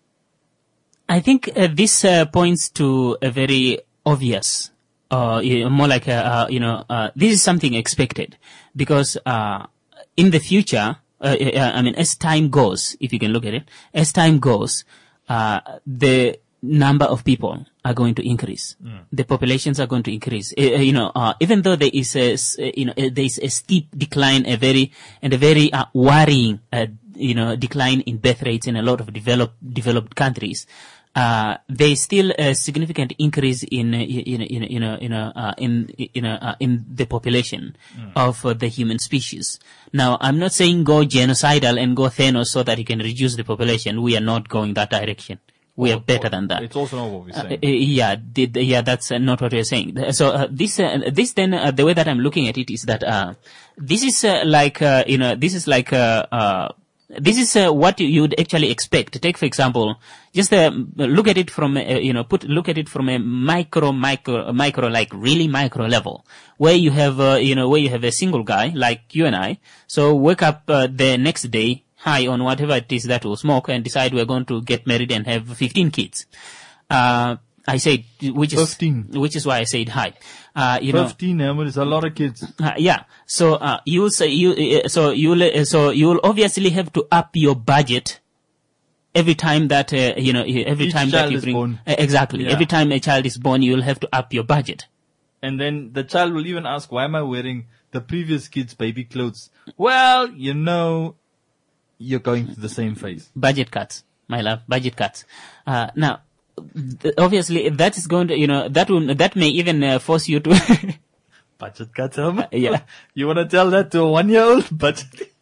I think uh, this uh, points to a very obvious, uh, more like a, uh, you know, uh, this is something expected because uh, in the future, uh, I mean, as time goes, if you can look at it, as time goes, uh, the number of people are going to increase. Mm. The populations are going to increase. Uh, you know, uh, even though there is a, you know, there is a steep decline, a very, and a very uh, worrying, uh, you know, decline in birth rates in a lot of developed, developed countries, uh, there is still a significant increase in, uh, in, in, in, in, uh, in, in, uh, in the population mm. of uh, the human species. Now, I'm not saying go genocidal and go Thanos so that you can reduce the population. We are not going that direction. We are better than that. It's also not what we're saying. Uh, yeah, did, yeah, that's uh, not what we're saying. So uh, this, uh, this then, uh, the way that I'm looking at it is that uh, this is uh, like, uh, you know, this is like, uh, uh, this is uh, what you, you would actually expect. Take for example, just uh, look at it from, uh, you know, put look at it from a micro, micro, micro, like really micro level, where you have, uh, you know, where you have a single guy like you and I. So wake up uh, the next day, high on whatever it is that we'll smoke and decide we're going to get married and have fifteen kids. Uh, I said, which is, fifteen. Which is why I said high. Uh, you fifteen, know. fifteen, is a lot of kids. Uh, yeah. So, uh, you will say, you, uh, so you'll, uh, so you'll obviously have to up your budget every time that, uh, you know, every Each time child that you is bring, born. Uh, exactly. Yeah. Every time a child is born, you'll have to up your budget. And then the child will even ask, why am I wearing the previous kid's baby clothes? Well, you know, you're going through the same phase. Budget cuts, my love, budget cuts. Uh, now, th- obviously, that is going to, you know, that will, that may even uh, force you to, Budget cuts, Helmut? Uh, yeah. You want to tell that to a one-year-old? Budget.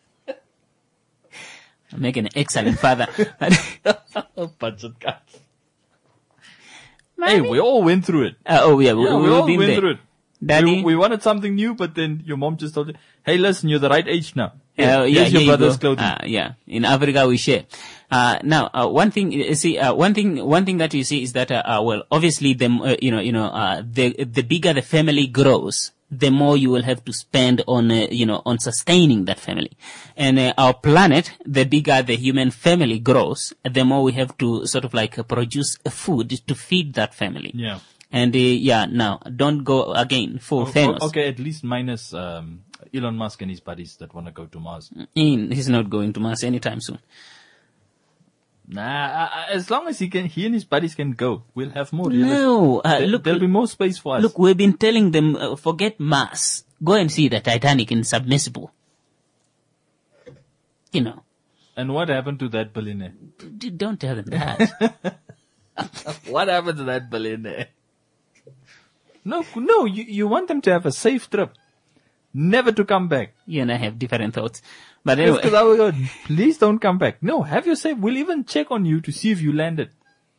Make an excellent father. Budget cuts. Mommy? Hey, we all went through it. Uh, oh yeah, we, Yeah, we we've all been went there. through it. Daddy, We, we wanted something new, but then your mom just told you, hey, listen, you're the right age now. Here, Uh, yeah, here's your here you brother's go. clothing. Uh, yeah, in Africa we share. Uh, now, uh, one thing, you see, uh, one thing, one thing that you see is that, uh, uh well, obviously, the, uh, you know, you know, uh, the the bigger the family grows, the more you will have to spend on, uh, you know, on sustaining that family. And uh, our planet, the bigger the human family grows, the more we have to sort of like uh, produce food to feed that family. Yeah. And uh, yeah, now don't go again full Thanos. Okay, at least minus um, Elon Musk and his buddies that want to go to Mars. In, he's not going to Mars anytime soon. Nah, uh, as long as he can, he and his buddies can go, we'll have more. No, uh, There- look, there'll be more space for us. Look, we've been telling them, uh, forget Mars. Go and see the Titanic in submersible. You know, And what happened to that billionaire? d- don't tell them that. What happened to that billionaire? No, no, you, you want them to have a safe trip. Never to come back. You and I have different thoughts. But Because anyway, I would go, please don't come back. No, have your safe. We'll even check on you to see if you landed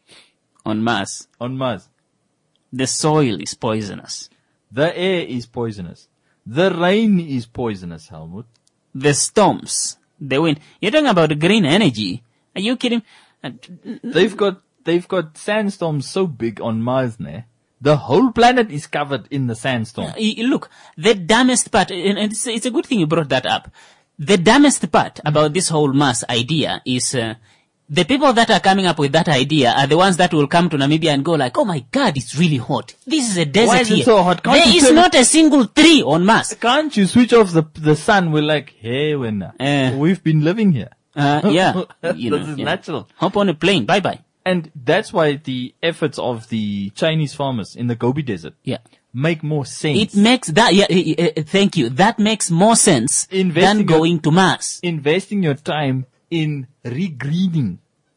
on Mars, on Mars. the soil is poisonous. The air is poisonous. The rain is poisonous, Helmut. The storms, the wind. You're talking about green energy. Are you kidding? Uh, They've got, they've got sandstorms so big on Mars now. The whole planet is covered in the sandstorm. y- y- Look, the dumbest part, and and it's, it's a good thing you brought that up. The dumbest part about this whole Mars idea is uh, the people that are coming up with that idea are the ones that will come to Namibia and go like, oh my God, it's really hot. This is a desert Why is it here. so hot? Can't There you is turn- not a single tree on Mars. Can't you switch off the the sun? We're like, hey, when Eh. we've been living here. Uh, yeah. You know, This is yeah. natural. Hop on a plane. Bye bye. And that's why the efforts of the Chinese farmers in the Gobi Desert Yeah. make more sense. It makes that, yeah, uh, uh, thank you. That makes more sense Investing than your- going to Mars. Investing your time in regreening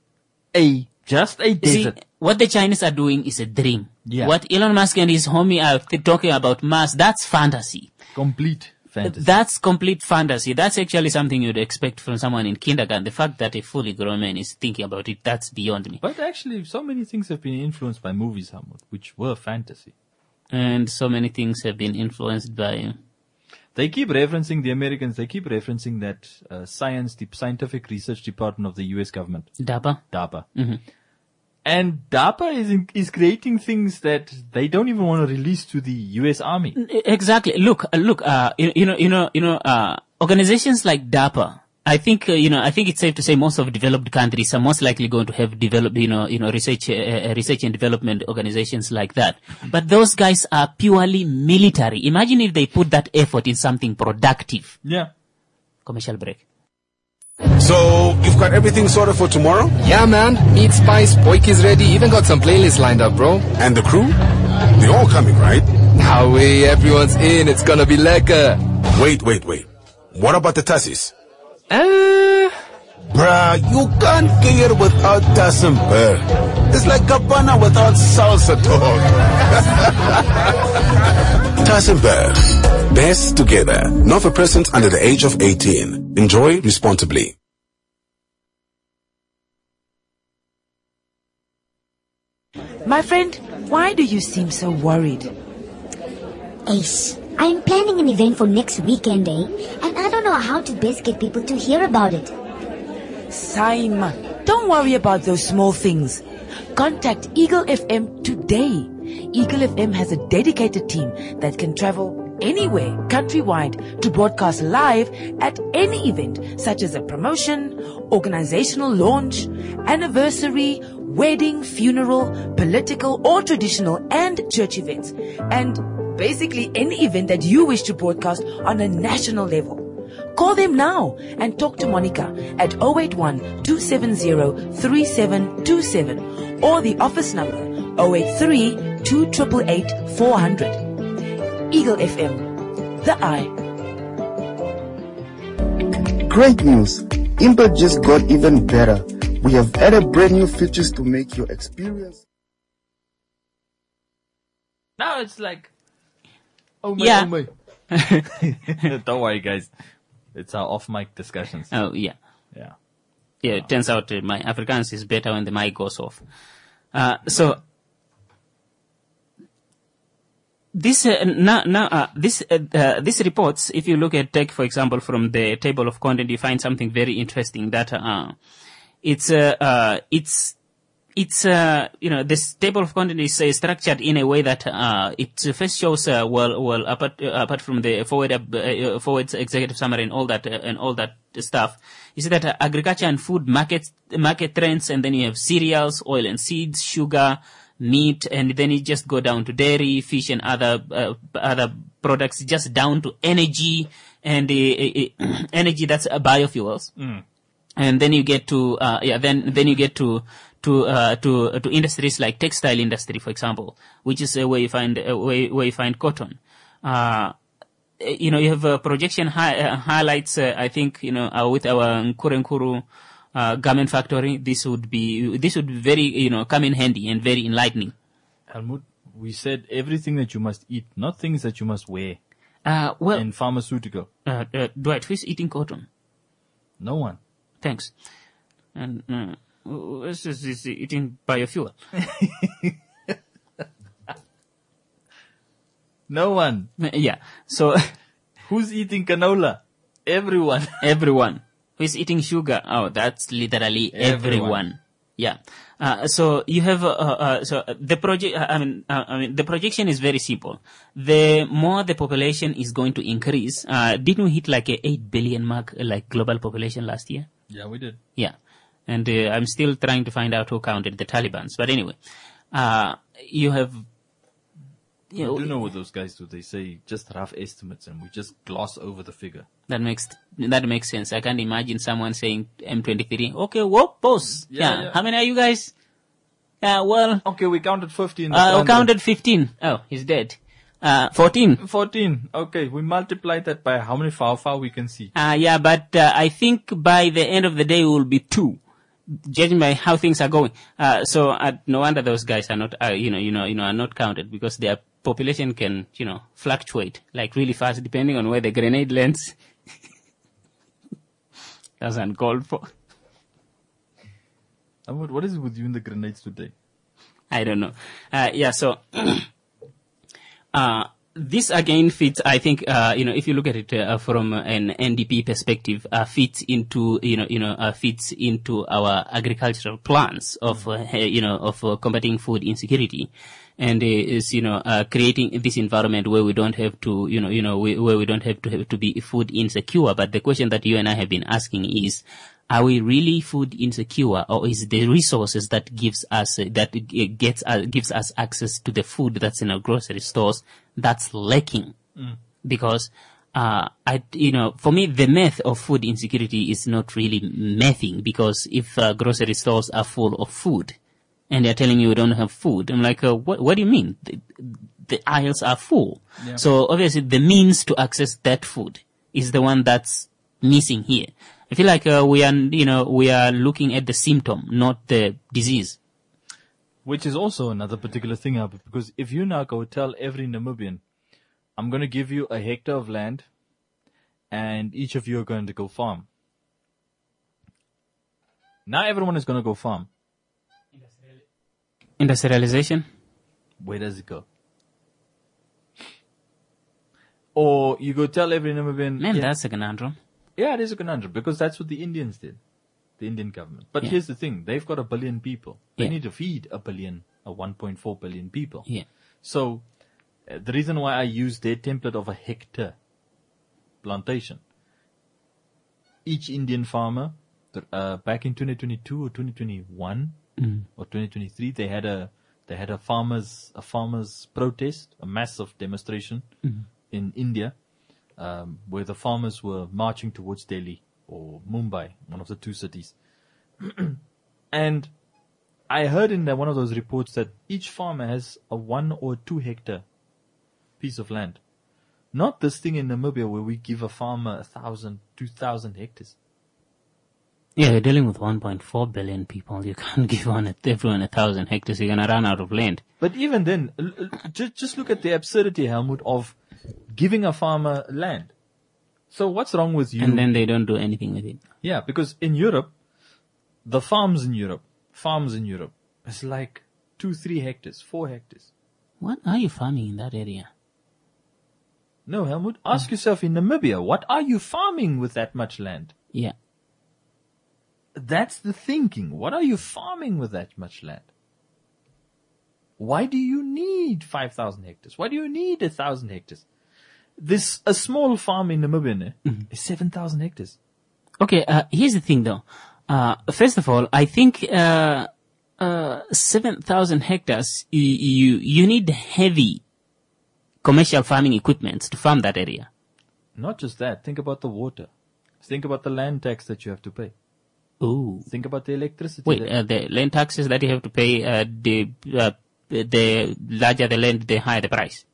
a just a See, desert. what the Chinese are doing is a dream. Yeah. What Elon Musk and his homie are th- talking about Mars, that's fantasy. Complete fantasy. That's complete fantasy. That's actually something you'd expect from someone in kindergarten. The fact that a fully grown man is thinking about it, that's beyond me. But actually, so many things have been influenced by movies, Helmut, which were fantasy. And so many things have been influenced by... They keep referencing, the Americans, they keep referencing that uh, science, the scientific research department of the U S government, DARPA. DARPA. Mm-hmm. And DARPA is in, is creating things that they don't even want to release to the U S Army. Exactly. Look, uh, look, uh, you, you know, you know, you know, uh, organizations like DARPA, I think, uh, you know, I think it's safe to say most of developed countries are most likely going to have developed, you know, you know, research, uh, uh, research and development organizations like that. But those guys are purely military. Imagine if they put that effort in something productive. Yeah. Commercial break. So, you've got everything sorted for tomorrow? Yeah, man. Meat, spice, poik is ready. Even got some playlists lined up, bro. And the crew? They're all coming, right? Now we, everyone's in. It's gonna be lekker. Wait, wait, wait. What about the Tassis? Uh, Bruh, you can't get it without Tassim Bear. It's like Cabana without salsa, dog. Tassim Bear. Best together. Not for persons under the age of eighteen. Enjoy responsibly. My friend, why do you seem so worried? Ace, I'm planning an event for next weekend, eh? And I don't know how to best get people to hear about it. Simon, don't worry about those small things. Contact Eagle F M today. Eagle F M has a dedicated team that can travel anywhere countrywide to broadcast live at any event, such as a promotion, organizational launch, anniversary, wedding, funeral, political or traditional and church events, and basically any event that you wish to broadcast on a national level. Call them now and talk to Monica at zero eight one, two seven zero, three seven two seven or the office number zero eight three, two eight eight, four hundred. Eagle F M, the eye. Great news! Impa just got even better. We have added brand new features to make your experience. Now it's like, Oh my, Yeah. oh my. Don't worry, guys. It's our off-mic discussions. Oh, yeah. Yeah. Yeah, it turns out uh, my Afrikaans is better when the mic goes off. Uh, so, this, uh, now, now, uh, this, uh, uh, this reports, if you look at, take, for example, from the table of content, you find something very interesting that, uh, it's, uh, uh, it's, It's, uh, you know, this table of content is uh, structured in a way that, uh, it first shows, uh, well, well, apart, uh, apart from the forward, uh, forward executive summary and all that, uh, and all that stuff, you see that uh, agriculture and food market, market trends, and then you have cereals, oil and seeds, sugar, meat, and then you just go down to dairy, fish, and other, uh, other products, just down to energy, and, uh, uh, energy that's uh, biofuels. Mm. And then you get to, uh, yeah, then, then you get to, to, uh, to, uh, to industries like textile industry, for example, which is uh, where you find, uh, where, where you find cotton. Uh, you know, you have a projection hi- uh, highlights, uh, I think, you know, uh, with our Nkuru Nkuru, uh, garment factory, this would be, this would be very, you know, come in handy and very enlightening. Helmut, we said everything that you must eat, not things that you must wear. Uh, well. And pharmaceutical. Uh, uh, Dwight, who's eating cotton? No one. Thanks. And, uh, this is, is eating biofuel. No one. Yeah. So, who's eating canola? Everyone. Everyone. Who's eating sugar? Oh, that's literally everyone. everyone. Yeah. Uh, so you have, uh, uh, so the project, I mean, uh, I mean, the projection is very simple. The more the population is going to increase, uh, didn't we hit like a eight billion mark, like global population last year? Yeah, we did. Yeah. And uh, I'm still trying to find out who counted the Talibans. But anyway, uh, you have... You know, I do know what those guys do. They say just rough estimates and we just gloss over the figure. That makes that makes sense. I can't imagine someone saying M twenty-three. Okay, whoa, boss. Yeah, yeah, yeah. yeah. How many are you guys? Yeah, well... Okay, we counted fifteen. In the uh, we counted fifteen. Oh, he's dead. Uh, fourteen. fourteen. Okay, we multiplied that by how many far far we can see. Uh, yeah, but uh, I think by the end of the day we will be two. Judging by how things are going, uh, so uh, no wonder those guys are not, uh, you know, you know, you know, are not counted because their population can, you know, fluctuate like really fast depending on where the grenade lands. That's uncalled for. What is it with you and the grenades today? I don't know. Uh, yeah, so uh, this again fits, I think, uh, you know, if you look at it uh, from an N D P perspective, uh, fits into, you know, you know, uh, fits into our agricultural plans of, uh, you know, of uh, combating food insecurity. And uh, is, you know, uh, creating this environment where we don't have to, you know, you know, we, where we don't have to have to be food insecure. But the question that you and I have been asking is, are we really food insecure, or is the resources that gives us uh, that gets uh, gives us access to the food that's in our grocery stores that's lacking? Mm. Because uh I you know for me the myth of food insecurity is not really mything, because if uh, grocery stores are full of food and they're telling you we don't have food, I'm like, uh, what what do you mean? The, the aisles are full. Yeah. So obviously the means to access that food is the one that's missing here. I feel like uh, we are, you know, we are looking at the symptom, not the disease. Which is also another particular thing, Albert, because if you now go tell every Namibian, I'm going to give you a hectare of land, and each of you are going to go farm. Now everyone is going to go farm. Industrialization? Where does it go? Or you go tell every Namibian... Man, yeah, that's a conundrum. Yeah, it is a conundrum, because that's what the Indians did. The Indian government. But yeah. here's the thing. They've got a billion people. They yeah. need to feed a billion, a one point four billion people. Yeah. So, uh, the reason why I use their template of a hectare plantation, each Indian farmer, uh, back in twenty twenty-two or twenty twenty-one mm. or twenty twenty-three, they had a, they had a farmers, a farmers protest, a massive demonstration mm. in India, um, where the farmers were marching towards Delhi or Mumbai, one of the two cities. And I heard in the, one of those reports that each farmer has a one or two hectare piece of land. Not this thing in Namibia where we give a farmer a thousand, two thousand hectares. Yeah, you're dealing with one point four billion people. You can't give one everyone a thousand hectares. You're gonna run out of land. But even then, just just look at the absurdity, Helmut, of giving a farmer land. So what's wrong with you? And then they don't do anything with it. Yeah, because in Europe, the farms in Europe, farms in Europe, is like two, three hectares, four hectares. What are you farming in that area? No, Helmut, ask yourself in Namibia, what are you farming with that much land? Yeah. That's the thinking. What are you farming with that much land? Why do you need five thousand hectares? Why do you need one thousand hectares? This, a small farm in Namibia mm-hmm. is seven thousand hectares. Okay, uh, here's the thing though. Uh, first of all, I think, uh, uh, seven thousand hectares, you, you, you need heavy commercial farming equipment to farm that area. Not just that. Think about the water. Think about the land tax that you have to pay. Ooh. Think about the electricity. Wait, uh, the land taxes that you have to pay, uh, the, uh, the larger the land, the higher the price.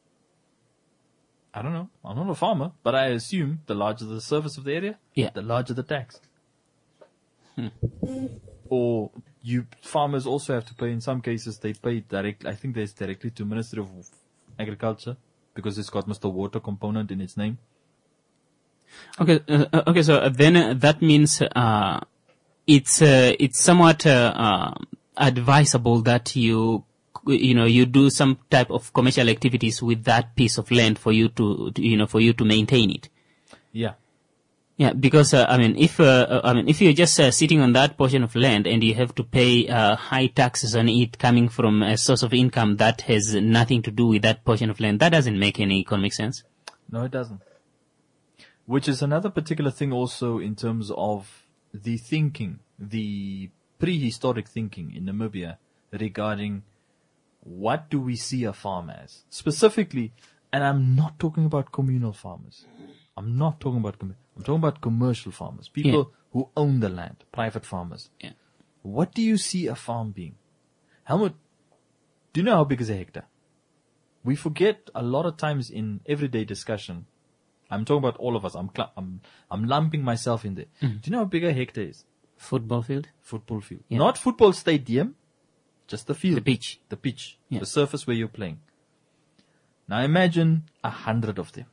I don't know. I'm not a farmer, but I assume the larger the surface of the area, yeah. the larger the tax. Hmm. Or you farmers also have to pay, in some cases, they pay direct, I think there's directly to Ministry of Agriculture because it's got Mister Water component in its name. Okay, uh, okay, so then uh, that means, uh, it's, uh, it's somewhat, uh, uh, advisable that you, you know, you do some type of commercial activities with that piece of land for you to, to you know, for you to maintain it. Yeah. Yeah, because, uh, I mean, if, uh, I mean, if you're just uh, sitting on that portion of land and you have to pay, uh, high taxes on it coming from a source of income that has nothing to do with that portion of land, that doesn't make any economic sense. No, it doesn't. Which is another particular thing also in terms of the thinking, the prehistoric thinking in Namibia regarding what do we see a farm as? Specifically, and I'm not talking about communal farmers. I'm not talking about, com- I'm talking about commercial farmers. People yeah. who own the land, private farmers. Yeah. What do you see a farm being? Helmut, do you know how big is a hectare? We forget a lot of times in everyday discussion. I'm talking about all of us. I'm, cl- I'm, I'm lumping myself in there. Mm-hmm. Do you know how big a hectare is? Football field? Football field. Yeah. Not football stadium. Just the field. The pitch. The pitch. Yeah. The surface where you're playing. Now imagine a hundred of them.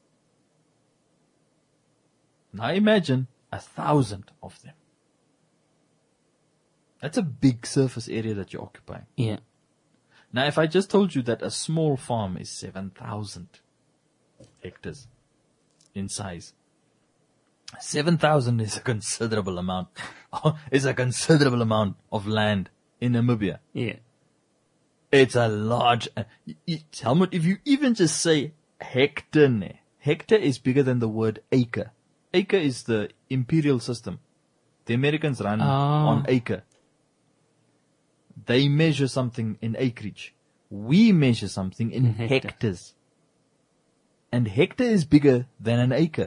Now imagine a thousand of them. That's a big surface area that you're occupying. Yeah. Now if I just told you that a small farm is seven thousand hectares in size, seven thousand is a considerable amount, is a considerable amount of land in Namibia. Yeah. It's a large, uh, Helmut, if you even just say hectare, hectare is bigger than the word acre. Acre is the imperial system. The Americans run oh. on acre. They measure something in acreage. We measure something in hectare. hectares. And hectare is bigger than an acre.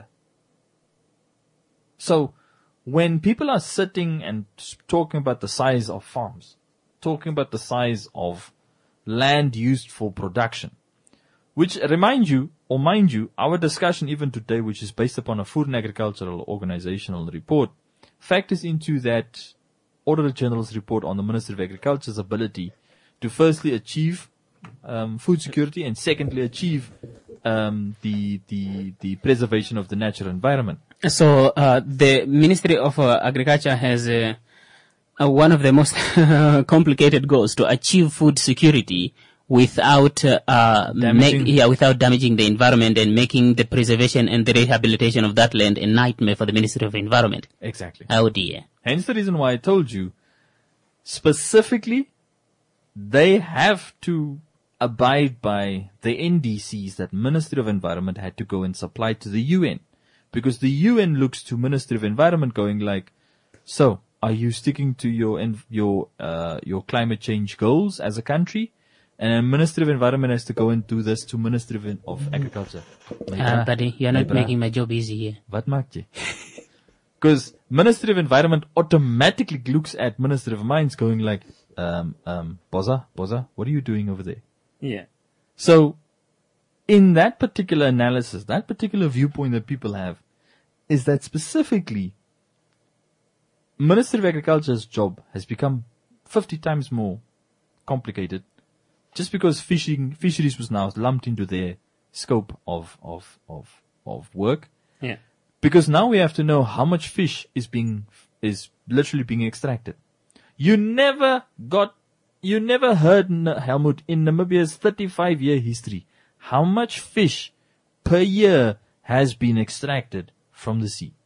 So, when people are sitting and talking about the size of farms, talking about the size of land used for production, which remind you, or mind you, our discussion even today, which is based upon a Food and Agricultural Organizational report, factors into that Auditor General's report on the Ministry of Agriculture's ability to firstly achieve um, food security and secondly achieve um, the the the preservation of the natural environment. So uh, the Ministry of uh, Agriculture has uh, uh, one of the most complicated goals to achieve food security without uh, uh, damaging. Make, yeah, without damaging the environment and making the preservation and the rehabilitation of that land a nightmare for the Ministry of Environment. Exactly. Oh dear. Hence the reason why I told you, specifically, they have to abide by the N D Cs that Ministry of Environment had to go and supply to the U N. Because the U N looks to Ministry of Environment going like, so, are you sticking to your your uh, your climate change goals as a country? And then Ministry of Environment has to go and do this to Ministry of, of Agriculture. Uh, buddy, you're not making my job easy here. What maakt je? Because Ministry of Environment automatically looks at Ministry of Mines going like, um, um, Boza, Boza, what are you doing over there? Yeah. So, in that particular analysis, that particular viewpoint that people have, is that specifically, Ministry of Agriculture's job has become fifty times more complicated just because fishing, fisheries was now lumped into their scope of, of, of, of work. Yeah. Because now we have to know how much fish is being, is literally being extracted. You never got, you never heard, Helmut, in Namibia's thirty-five year history, how much fish per year has been extracted from the sea.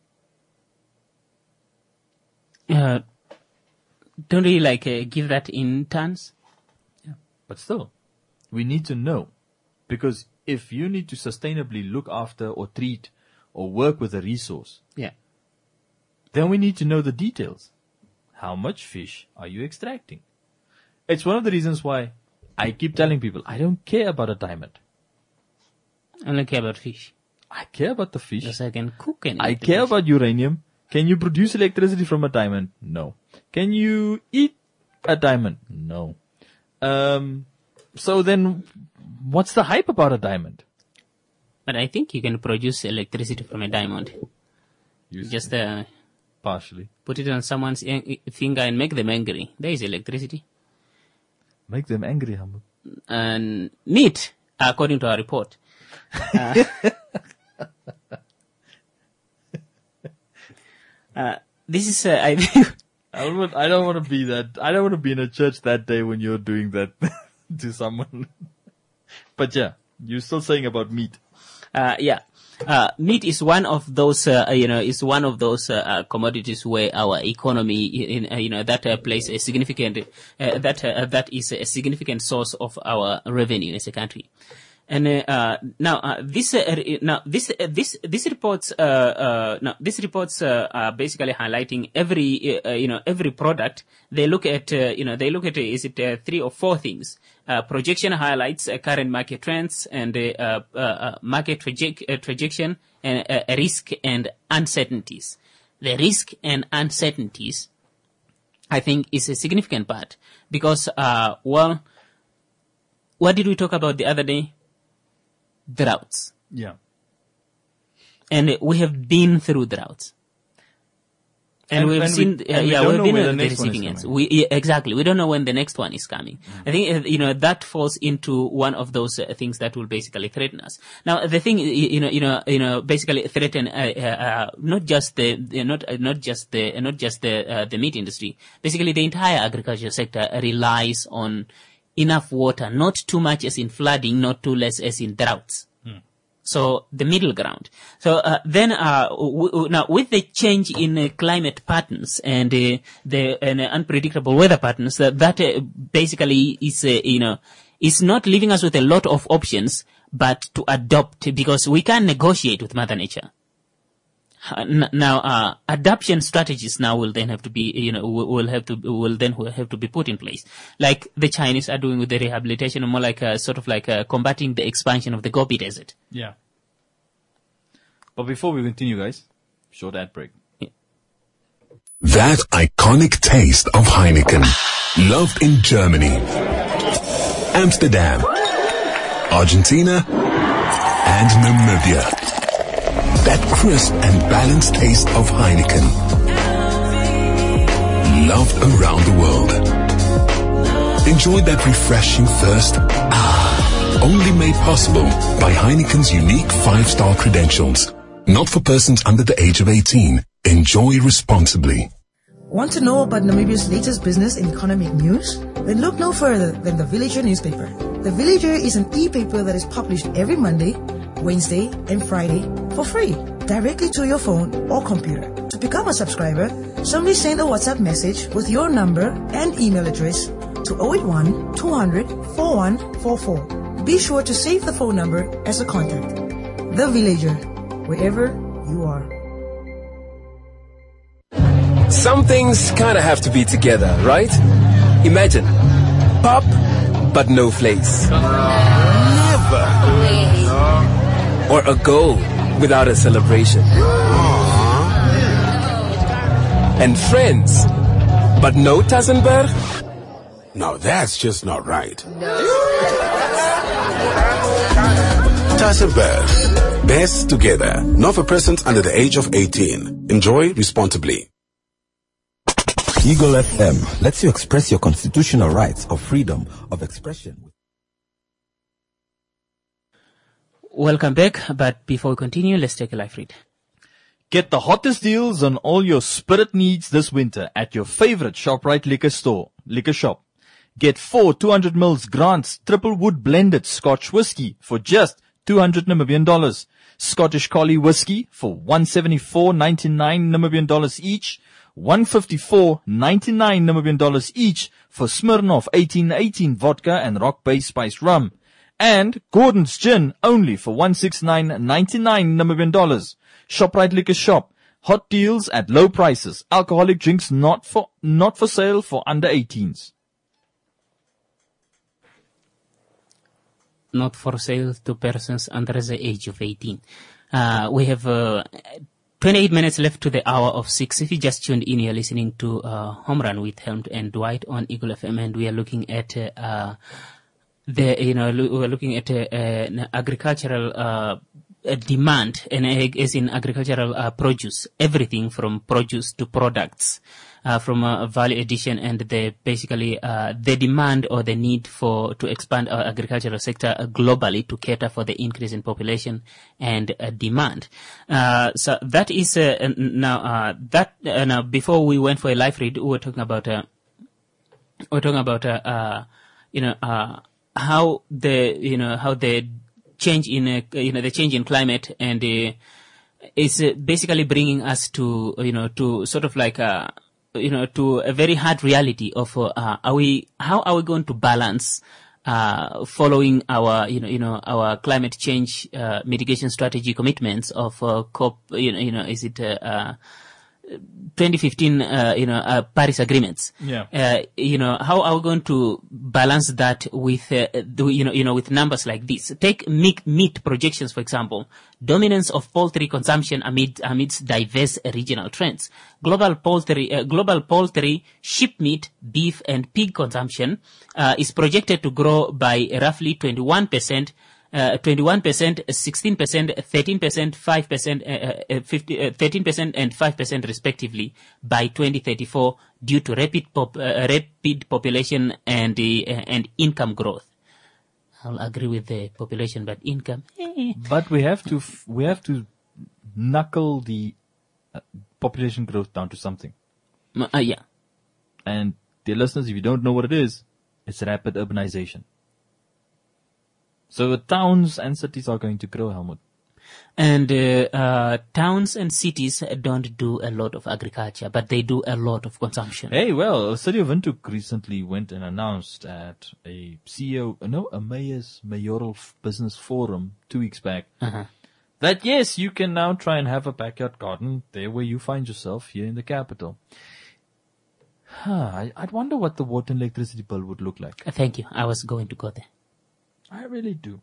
Uh, don't really like uh, give that in tons. Yeah. But still, we need to know. Because if you need to sustainably look after or treat or work with a resource, yeah, then we need to know the details. How much fish are you extracting? It's one of the reasons why I keep telling people, I don't care about a diamond. I don't care about fish. I care about the fish. Because I can cook and I eat the care fish. about uranium. Can you produce electricity from a diamond? No. Can you eat a diamond? No. Um, so then what's the hype about a diamond? But I think you can produce electricity from a diamond. Use Just uh, partially. put it on someone's e- finger and make them angry. There is electricity. Make them angry, Hamid. And meat, according to our report. Uh, uh, this is, uh, I think... I don't want, I don't want to be that, I don't want to be in a church that day when you're doing that to someone. But yeah, you're still saying about meat. Uh, yeah. Uh, meat is one of those, uh, you know, is one of those, uh, uh, commodities where our economy, in, uh, you know, that uh, plays a significant, uh, that, uh, that is a significant source of our revenue as a country. And, uh, uh now, uh, this, uh, now, this, uh, this, this reports, uh, uh, now, this reports, uh, are basically highlighting every, uh, you know, every product. They look at, uh, you know, they look at, uh, is it, uh, three or four things? Uh, projection highlights uh, current market trends and, uh, uh, uh market traje- uh, projection and, uh, risk and uncertainties. The risk and uncertainties, I think, is a significant part because, uh, well, what did we talk about the other day? Droughts. Yeah. And we have been through droughts. And, And- we've and seen, we- uh, and we yeah, don't we've know been when at the the next one is receiving ends. coming. We, yeah, exactly. We don't know when the next one is coming. Mm. I think, uh, you know, that falls into one of those uh, things that will basically threaten us. Now, the thing, you know, you know, you know, basically threaten, uh, uh, uh not just the, the not, uh, not just the, uh, not just the, uh, the meat industry. Basically, the entire agriculture sector relies on enough water, not too much as in flooding, not too less as in droughts. So the middle ground. So uh, then uh, w- w- now with the change in uh, climate patterns and uh, the and, uh, unpredictable weather patterns, that, that uh, basically is uh, you know is not leaving us with a lot of options, but to adopt because we can negotiate with Mother Nature. Uh, n- now, uh, adaptation strategies now will then have to be, you know, will, will have to, will then have to be put in place. Like the Chinese are doing with the rehabilitation, more like a, sort of like a, combating the expansion of the Gobi Desert. Yeah. But before we continue, guys, short ad break. That iconic taste of Heineken. Loved in Germany, Amsterdam, Argentina, and Namibia. That crisp and balanced taste of Heineken. Loved around the world. Enjoy that refreshing thirst. Ah, only made possible by Heineken's unique five-star credentials. Not for persons under the age of eighteen. Enjoy responsibly. Want to know about Namibia's latest business and economic news? Then look no further than The Villager newspaper. The Villager is an e-paper that is published every Monday, Wednesday, and Friday for free, directly to your phone or computer. To become a subscriber, simply send a WhatsApp message with your number and email address to zero eight one, two hundred, forty-one forty-four. Be sure to save the phone number as a contact. The Villager, wherever you are. Some things kinda have to be together, right? Imagine, pop, but no flakes. Never. Or a goal without a celebration. And friends, but no Tassenberg? Now that's just not right. Tassenberg. Best together. Not for persons under the age of eighteen. Enjoy responsibly. Eagle F M lets you express your constitutional rights of freedom of expression. Welcome back, but before we continue, let's take a live read. Get the hottest deals on all your spirit needs this winter at your favorite ShopRite liquor store, liquor shop. Get four two hundred milliliters Grant's triple wood blended Scotch whiskey for just two hundred Namibian dollars. Scottish Collie whiskey for one seventy-four ninety-nine Namibian dollars each. one fifty-four ninety-nine Namibian dollars each for Smirnoff eighteen eighteen vodka and Rock Bay spiced rum. And Gordon's gin only for one sixty-nine ninety-nine Namibian dollars. ShopRite Liquor Shop. Hot deals at low prices. Alcoholic drinks not for, not for sale for under eighteens. Not for sale to persons under the age of eighteen. Uh, we have uh, twenty-eight minutes left to the hour of six. If you just tuned in, you're listening to uh, Home Run with Helmut and Dwight on Eagle F M, and we are looking at uh, the, you know, lo- we're looking at uh, an agricultural uh, demand, and as in agricultural uh, produce, everything from produce to products. Uh, from uh, value addition and the basically uh, the demand or the need for to expand our agricultural sector uh, globally to cater for the increase in population and uh, demand. Uh, so that is uh, now uh, that uh, now before we went for a live read, we were talking about uh, we were talking about uh, uh, you know uh, how the you know how the change in uh, you know the change in climate and uh, is uh, basically bringing us to you know to sort of like a you know, to a very hard reality of, uh, are we, how are we going to balance, uh, following our, you know, you know, our climate change, uh, mitigation strategy commitments of, uh, COP, you know, you know, is it, uh, uh twenty fifteen, uh, you know, uh, Paris agreements. Yeah. Uh, you know, how are we going to balance that with, uh, the, you know, you know, with numbers like this? Take meat, meat projections, for example. Dominance of poultry consumption amid, amidst diverse regional trends. Global poultry, uh, global poultry, sheep meat, beef, and pig consumption, uh, is projected to grow by roughly twenty-one percent, Uh, twenty-one percent, sixteen percent, thirteen percent, five percent, uh, uh, fifty, uh, thirteen percent and five percent respectively by twenty thirty-four due to rapid pop, uh, rapid population and uh, and income growth. I'll agree with the population, but income. Eh. But we have to f- we have to knuckle the uh, population growth down to something. Uh, yeah. And dear listeners, if you don't know what it is, it's rapid urbanization. So towns and cities are going to grow, Helmut. And uh, uh, towns and cities don't do a lot of agriculture, but they do a lot of consumption. Hey, well, the city of Windhoek recently went and announced at a C E O, no, a mayor's mayoral f- business forum two weeks back Uh-huh. that yes, you can now try and have a backyard garden there where you find yourself here in the capital. Huh, I, I'd wonder what the water and electricity bill would look like. Uh, thank you. I was going to go there. I really do.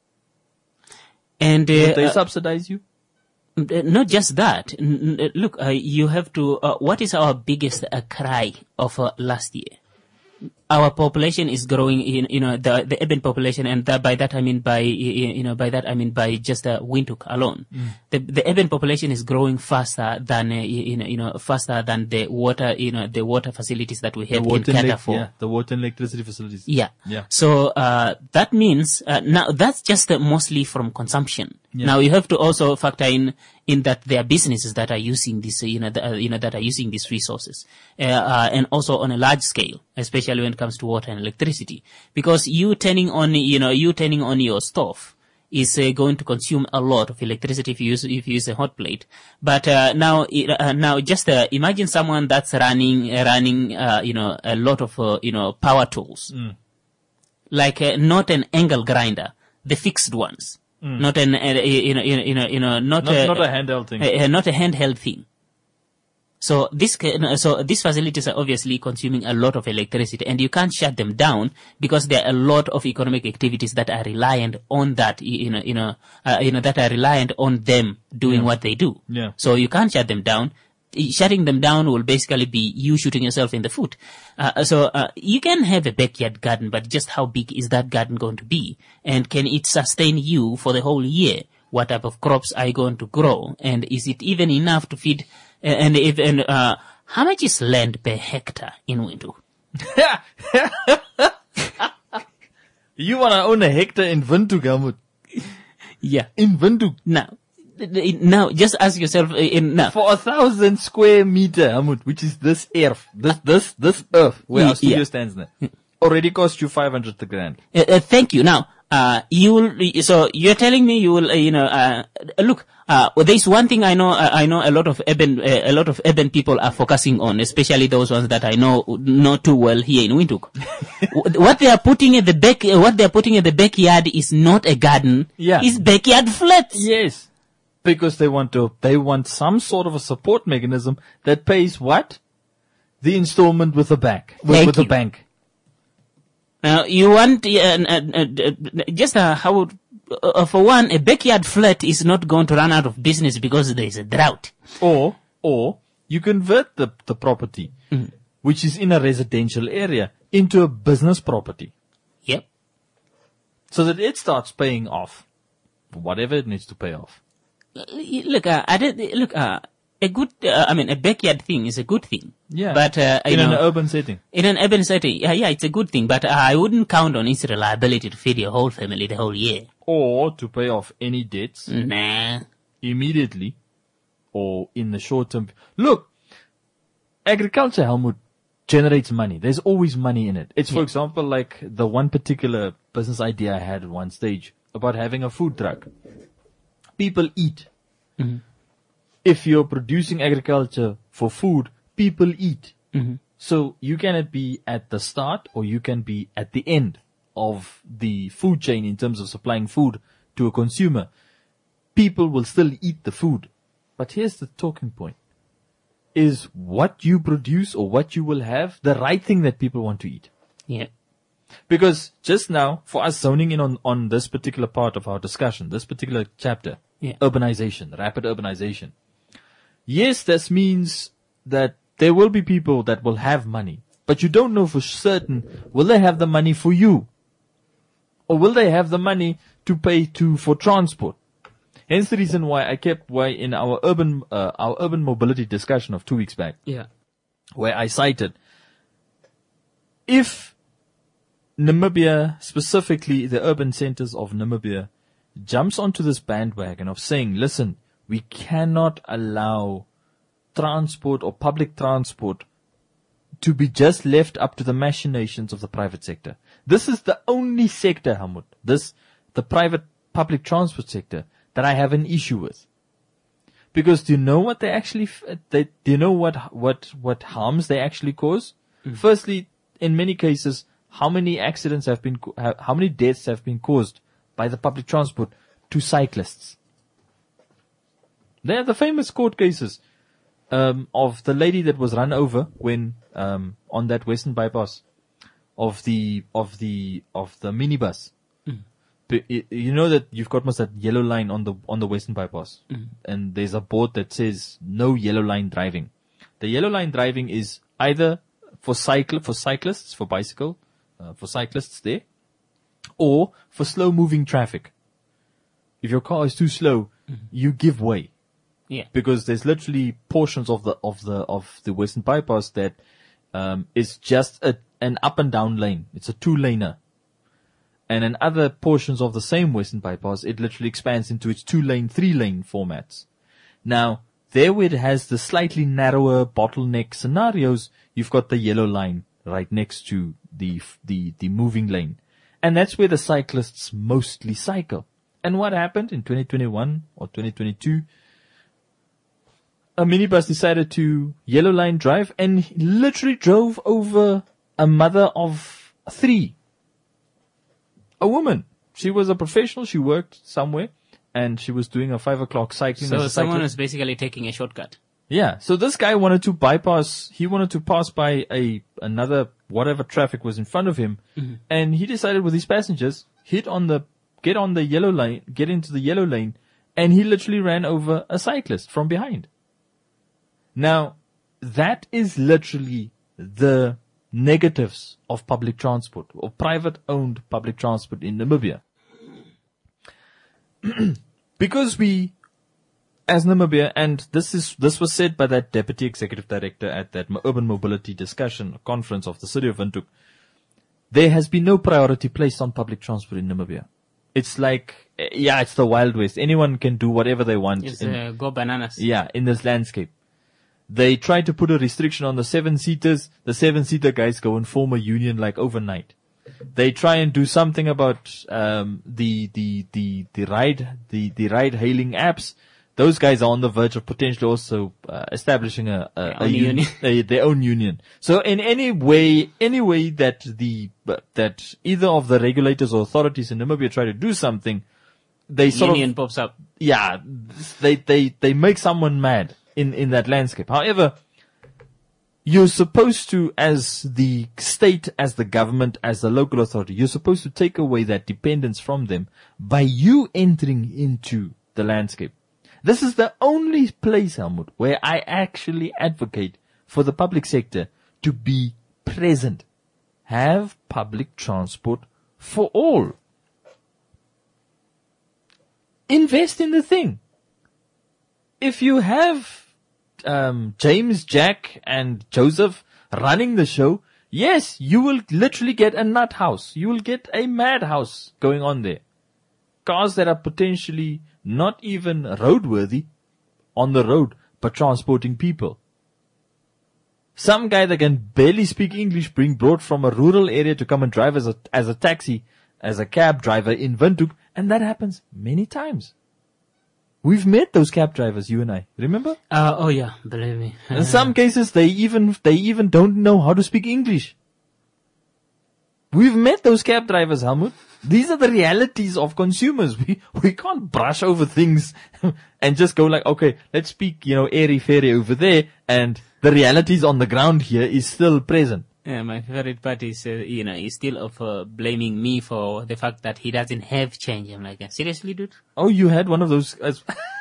And uh, Would they uh, subsidize you? Uh, Not just that. N- n- Look, uh, you have to. Uh, what is our biggest uh, cry of uh, last year? Our population is growing. In, you know, the the urban population, and that, by that I mean by you know by that I mean by just uh, Windhoek alone. Mm. The the urban population is growing faster than uh, you know you know faster than the water you know the water facilities that we The have in water, and elec- Canada. yeah, the water and electricity facilities. Yeah. Yeah. So uh, that means uh, now that's just uh, mostly from consumption. Yeah. Now you have to also factor in in that there are businesses that are using this, uh, you know, the, uh, you know, that are using these resources, uh, uh, and also on a large scale, especially when it comes to water and electricity, because you turning on, you know, you turning on your stove is uh, going to consume a lot of electricity if you use if you use a hot plate. But uh, now, uh, now just uh, imagine someone that's running uh, running, uh, you know, a lot of uh, you know power tools, Mm. like uh, not an angle grinder, the fixed ones. Mm. Not an, uh, you know, you know, you know, you know, not, Not- a, not a handheld thing. uh, uh, not a handheld thing. So this, ca- so these facilities are obviously consuming a lot of electricity, and you can't shut them down because there are a lot of economic activities that are reliant on that, you know, you know, uh, you know, that are reliant on them doing Yeah. what they do. Yeah. So you can't shut them down. Shutting them down will basically be you shooting yourself in the foot. Uh, so uh, you can have a backyard garden, but just how big is that garden going to be? And can it sustain you for the whole year? What type of crops are you going to grow? And is it even enough to feed? Uh, and if, and uh, how much is land per hectare in Windhoek? You want to own a hectare in Windhoek, Helmut? Yeah. In Windhoek. Now, now, just ask yourself, uh, in, now. For a thousand square meter, Hamud, which is this earth, this, this, this earth, where our studio Yeah. stands now, already cost you five hundred grand. Uh, uh, thank you. Now, uh, you will, so you're telling me you will, uh, you know, uh, look, uh, well, there's one thing I know, uh, I know a lot of urban, uh, a lot of urban people are focusing on, especially those ones that I know not too well here in Windhoek. What they are putting at the back, uh, what they are putting at the backyard is not a garden. Yeah. It's backyard flats. Yes. Because they want to, they want some sort of a support mechanism that pays what? The installment with the bank, with, Thank with the you. bank. Now, you want, uh, uh, uh, uh, just uh, how, uh, for one, a backyard flat is not going to run out of business because there is a drought. Or, or you convert the, the property, Mm. which is in a residential area, into a business property. Yep. So that it starts paying off whatever it needs to pay off. Look, uh, I did, look, uh, a good, uh, I mean, a backyard thing is a good thing. Yeah. But, uh, you in an know, urban setting. in an urban setting, yeah, yeah, it's a good thing, but uh, I wouldn't count on its reliability to feed your whole family the whole year. Or to pay off any debts. Nah. Immediately. Or in the short term. Look, agriculture, Helmut, generates money. There's always money in it. It's, for Yeah. example, like the one particular business idea I had at one stage about having a food truck. People eat. Mhm. If you're producing agriculture for food, people eat. Mhm. So you cannot be at the start or you can be at the end of the food chain in terms of supplying food to a consumer. People will still eat the food. But here's the talking point. Is what you produce or what you will have the right thing that people want to eat? Yeah. Because just now, for us zoning in on, on this particular part of our discussion, this particular chapter, Yeah. urbanization, rapid urbanization. Yes, this means that there will be people that will have money, but you don't know for certain, will they have the money for you? Or will they have the money to pay to, for transport? Hence the reason why I kept, why in our urban, uh, our urban mobility discussion of two weeks back, Yeah. where I cited, if Namibia, specifically the urban centers of Namibia, jumps onto this bandwagon of saying, listen, we cannot allow transport or public transport to be just left up to the machinations of the private sector. This is the only sector, Hamud, this, the private public transport sector, that I have an issue with. Because do you know what they actually, f- they, do you know what, what, what harms they actually cause? Mm. Firstly, in many cases, how many accidents have been, co- ha- how many deaths have been caused by the public transport to cyclists? They are the famous court cases, um, of the lady that was run over when, um, on that Western bypass of the, of the, of the minibus. Mm. But y- you know that you've got most that yellow line on the, on the Western bypass. Mhm. And there's a board that says no yellow line driving. The yellow line driving is either for cycle, for cyclists, for bicycle, uh, for cyclists there, or for slow moving traffic. If your car is too slow, you give way. Yeah. Because there's literally portions of the, of the, of the Western bypass that, um, is just a, an up and down lane. It's a two laner. And in other portions of the same Western bypass, it literally expands into its two lane, three lane formats. Now, there where it has the slightly narrower bottleneck scenarios, you've got the yellow line right next to the, the, the moving lane. And that's where the cyclists mostly cycle. And what happened in twenty twenty-one or twenty twenty-two? A minibus decided to yellow line drive and literally drove over a mother of three. A woman. She was a professional. She worked somewhere and she was doing a five o'clock cycling. So as a someone cyclist. was basically taking a shortcut. Yeah. So this guy wanted to bypass, he wanted to pass by a, another, whatever traffic was in front of him. Mhm. And he decided with his passengers, hit on the, get on the yellow lane, get into the yellow lane. And he literally ran over a cyclist from behind. Now, that is literally the negatives of public transport or private owned public transport in Namibia. Because we, as Namibia, and this is, this was said by that deputy executive director at that urban mobility discussion conference of the city of Windhoek, there has been no priority placed on public transport in Namibia. it's like, yeah, it's the Wild West. Anyone can do whatever they want. It's in, uh, go bananas. Yeah, in this landscape. They try to put a restriction on the seven-seaters. The seven-seater guys go and form a union like overnight. They try and do something about um, the the the the ride the the ride-hailing apps. Those guys are on the verge of potentially also uh, establishing a, a, Their a own union, union. a, their own union. So in any way, any way that the uh, that either of the regulators or authorities in Namibia try to do something, they sort Union of pops up. yeah, they they they make someone mad in in that landscape. However, you're supposed to, as the state, as the government, as the local authority, you're supposed to take away that dependence from them by you entering into the landscape. This is the only place, Helmut, where I actually advocate for the public sector to be present. Have public transport for all. Invest in the thing. If you have um, James, Jack, and Joseph running the show, yes, you will literally get a nut house. You will get a madhouse going on there. Cars that are potentially not even roadworthy on the road, but transporting people. Some guy that can barely speak English being brought from a rural area to come and drive as a, as a taxi, as a cab driver in Windhoek, and that happens many times. We've met those cab drivers, you and I. Remember? Uh, oh yeah, believe me. In some cases, they even, they even don't know how to speak English. We've met those cab drivers, Helmut. These are the realities of consumers. We, we can't brush over things and just go like, okay, let's speak, you know, airy fairy over there, and the realities on the ground here is still present. Yeah, my favorite part is, uh, you know, he's still of uh, blaming me for the fact that he doesn't have change. I'm like, seriously, dude? Oh, you had one of those. As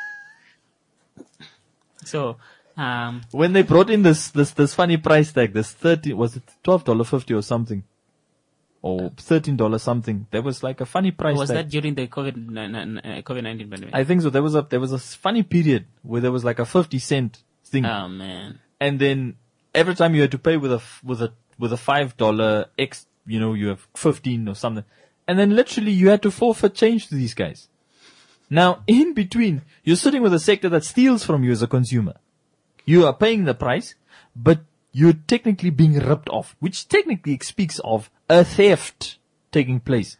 so, um, when they brought in this, this, this funny price tag, this thirty, was it twelve dollars fifty or something? Or thirteen dollars something. There was like a funny price was tag. that during the COVID COVID nineteen pandemic? I think so. There was a, there was a funny period where there was like a fifty cent thing. Oh man. And then every time you had to pay with a, with a, with a five dollar X, you know, you have fifteen or something. And then literally you had to forfeit change to these guys. Now, in between, you're sitting with a sector that steals from you as a consumer. You are paying the price, but you're technically being ripped off, which technically speaks of a theft taking place.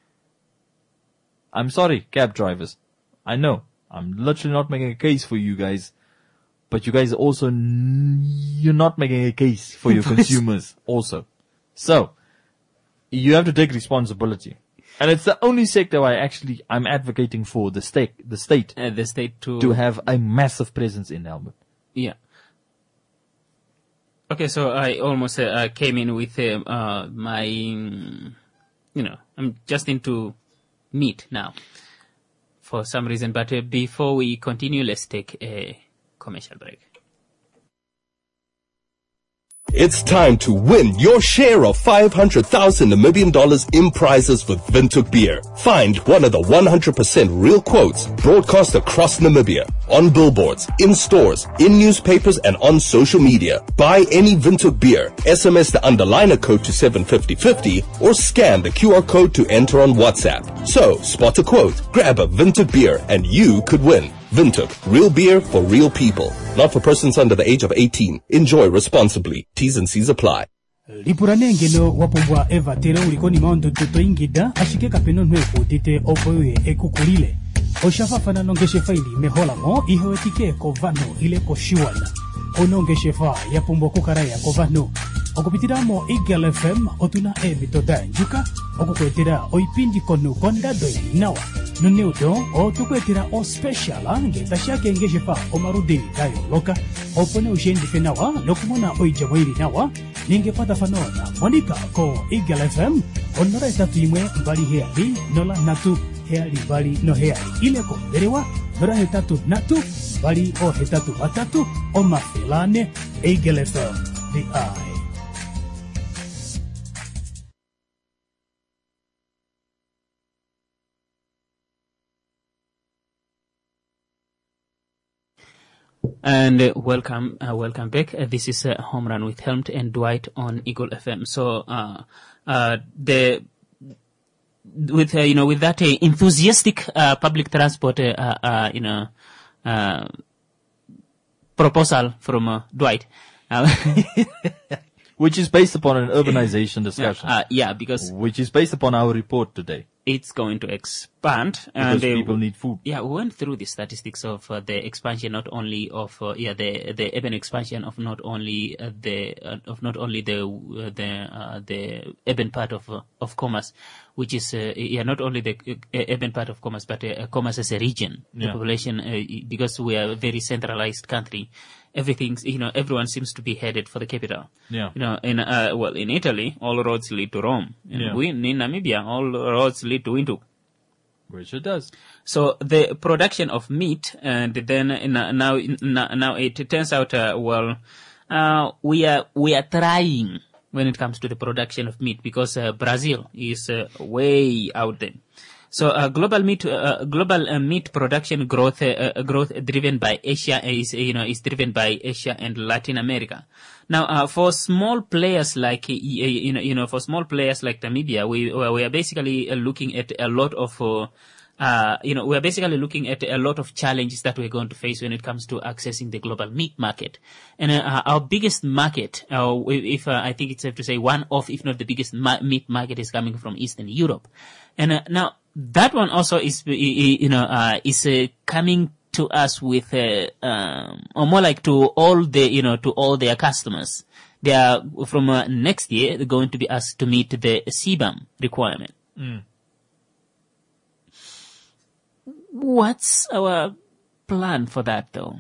I'm sorry, cab drivers. I know. I'm literally not making a case for you guys. But you guys also, n- you're not making a case for your consumers also. So, you have to take responsibility. And it's the only sector where I actually, I'm advocating for the state, the state, uh, the state to, to have a massive presence in Helmut. Yeah. Okay, so I almost uh, came in with uh, uh, my, um, you know, I'm just into meat now for some reason. But uh, before we continue, let's take a commercial break. It's time to win your share of five hundred thousand Namibian dollars in prizes with Windhoek Beer. Find one of the one hundred percent real quotes broadcast across Namibia, on billboards, in stores, in newspapers, and on social media. Buy any Windhoek Beer, S M S the underliner code to seven fifty fifty, or scan the Q R code to enter on WhatsApp. So, spot a quote, grab a Windhoek Beer, and you could win. Windhoek, real beer for real people. Not for persons under the age of eighteen. Enjoy responsibly. T's and C's apply. lipuranengelo wapumbwa eva tera ulikoni maondo tuto ingida ashike kapeno nwepo tite opoye ekukulile oshafafana nongeshe faili meholamo ihewetike kovano ile koshiwana onongeshe fa yapumbwa kukaraya kovano okupitiramo Eagle F M otuna ebitoda njuka okukwetera oipindi konu kondado nawa noneudo otukwetera o special ange tashake ngeshe fa omarudini dayo loka opone ushendi nawa lokumona oijamwiri nawa ningepata fanona monika ko Eagle F M onora etatu imwe mbali heali nola natu heali bali no heali ile ko berewa nora hetatu natu bali o hetatu batatu o mafelane Eagle F M the eye. And uh, welcome, uh, welcome back. Uh, this is uh, Home Run with Helmut and Dwight on Eagle F M. So, uh, uh, the with uh, you know with that uh, enthusiastic uh, public transport uh, uh, uh, you know uh, proposal from uh, Dwight, uh, which is based upon an urbanization discussion. Uh, yeah, because which is based upon our report today. It's going to expand, because and uh, people need food. Yeah, we went through the statistics of uh, the expansion, not only of uh, yeah the the urban expansion of not only uh, the uh, of not only the uh, the uh, the urban part of uh, of Commerce, which is uh, yeah not only the uh, urban part of Commerce, but uh, Commerce as a region, Yeah. the population, uh, because we are a very centralized country. Everything's, you know, everyone seems to be headed for the capital. Yeah. You know, in, uh, well, in Italy, all roads lead to Rome. In, Yeah. we, in Namibia, all roads lead to Windhoek. Which it does. So the production of meat, and then uh, now, now it turns out, uh, well, uh, we are, we are trying when it comes to the production of meat, because, uh, Brazil is, uh, way out there. So, uh, global meat, uh, global uh, meat production growth, uh, uh, growth driven by Asia is, you know, is driven by Asia and Latin America. Now, uh, for small players like, uh, you know, you know, for small players like Namibia, we, we are basically uh, looking at a lot of, uh, uh, you know, we are basically looking at a lot of challenges that we're going to face when it comes to accessing the global meat market. And uh, our biggest market, uh, if uh, I think it's safe to say one of, if not the biggest ma- meat market, is coming from Eastern Europe. And uh, now, that one also is, you know, uh, is uh, coming to us with, uh, um, or more like to all the, you know, to all their customers. They are, from uh, next year, they're going to be asked to meet the C B A M requirement. Mm. What's our plan for that, though?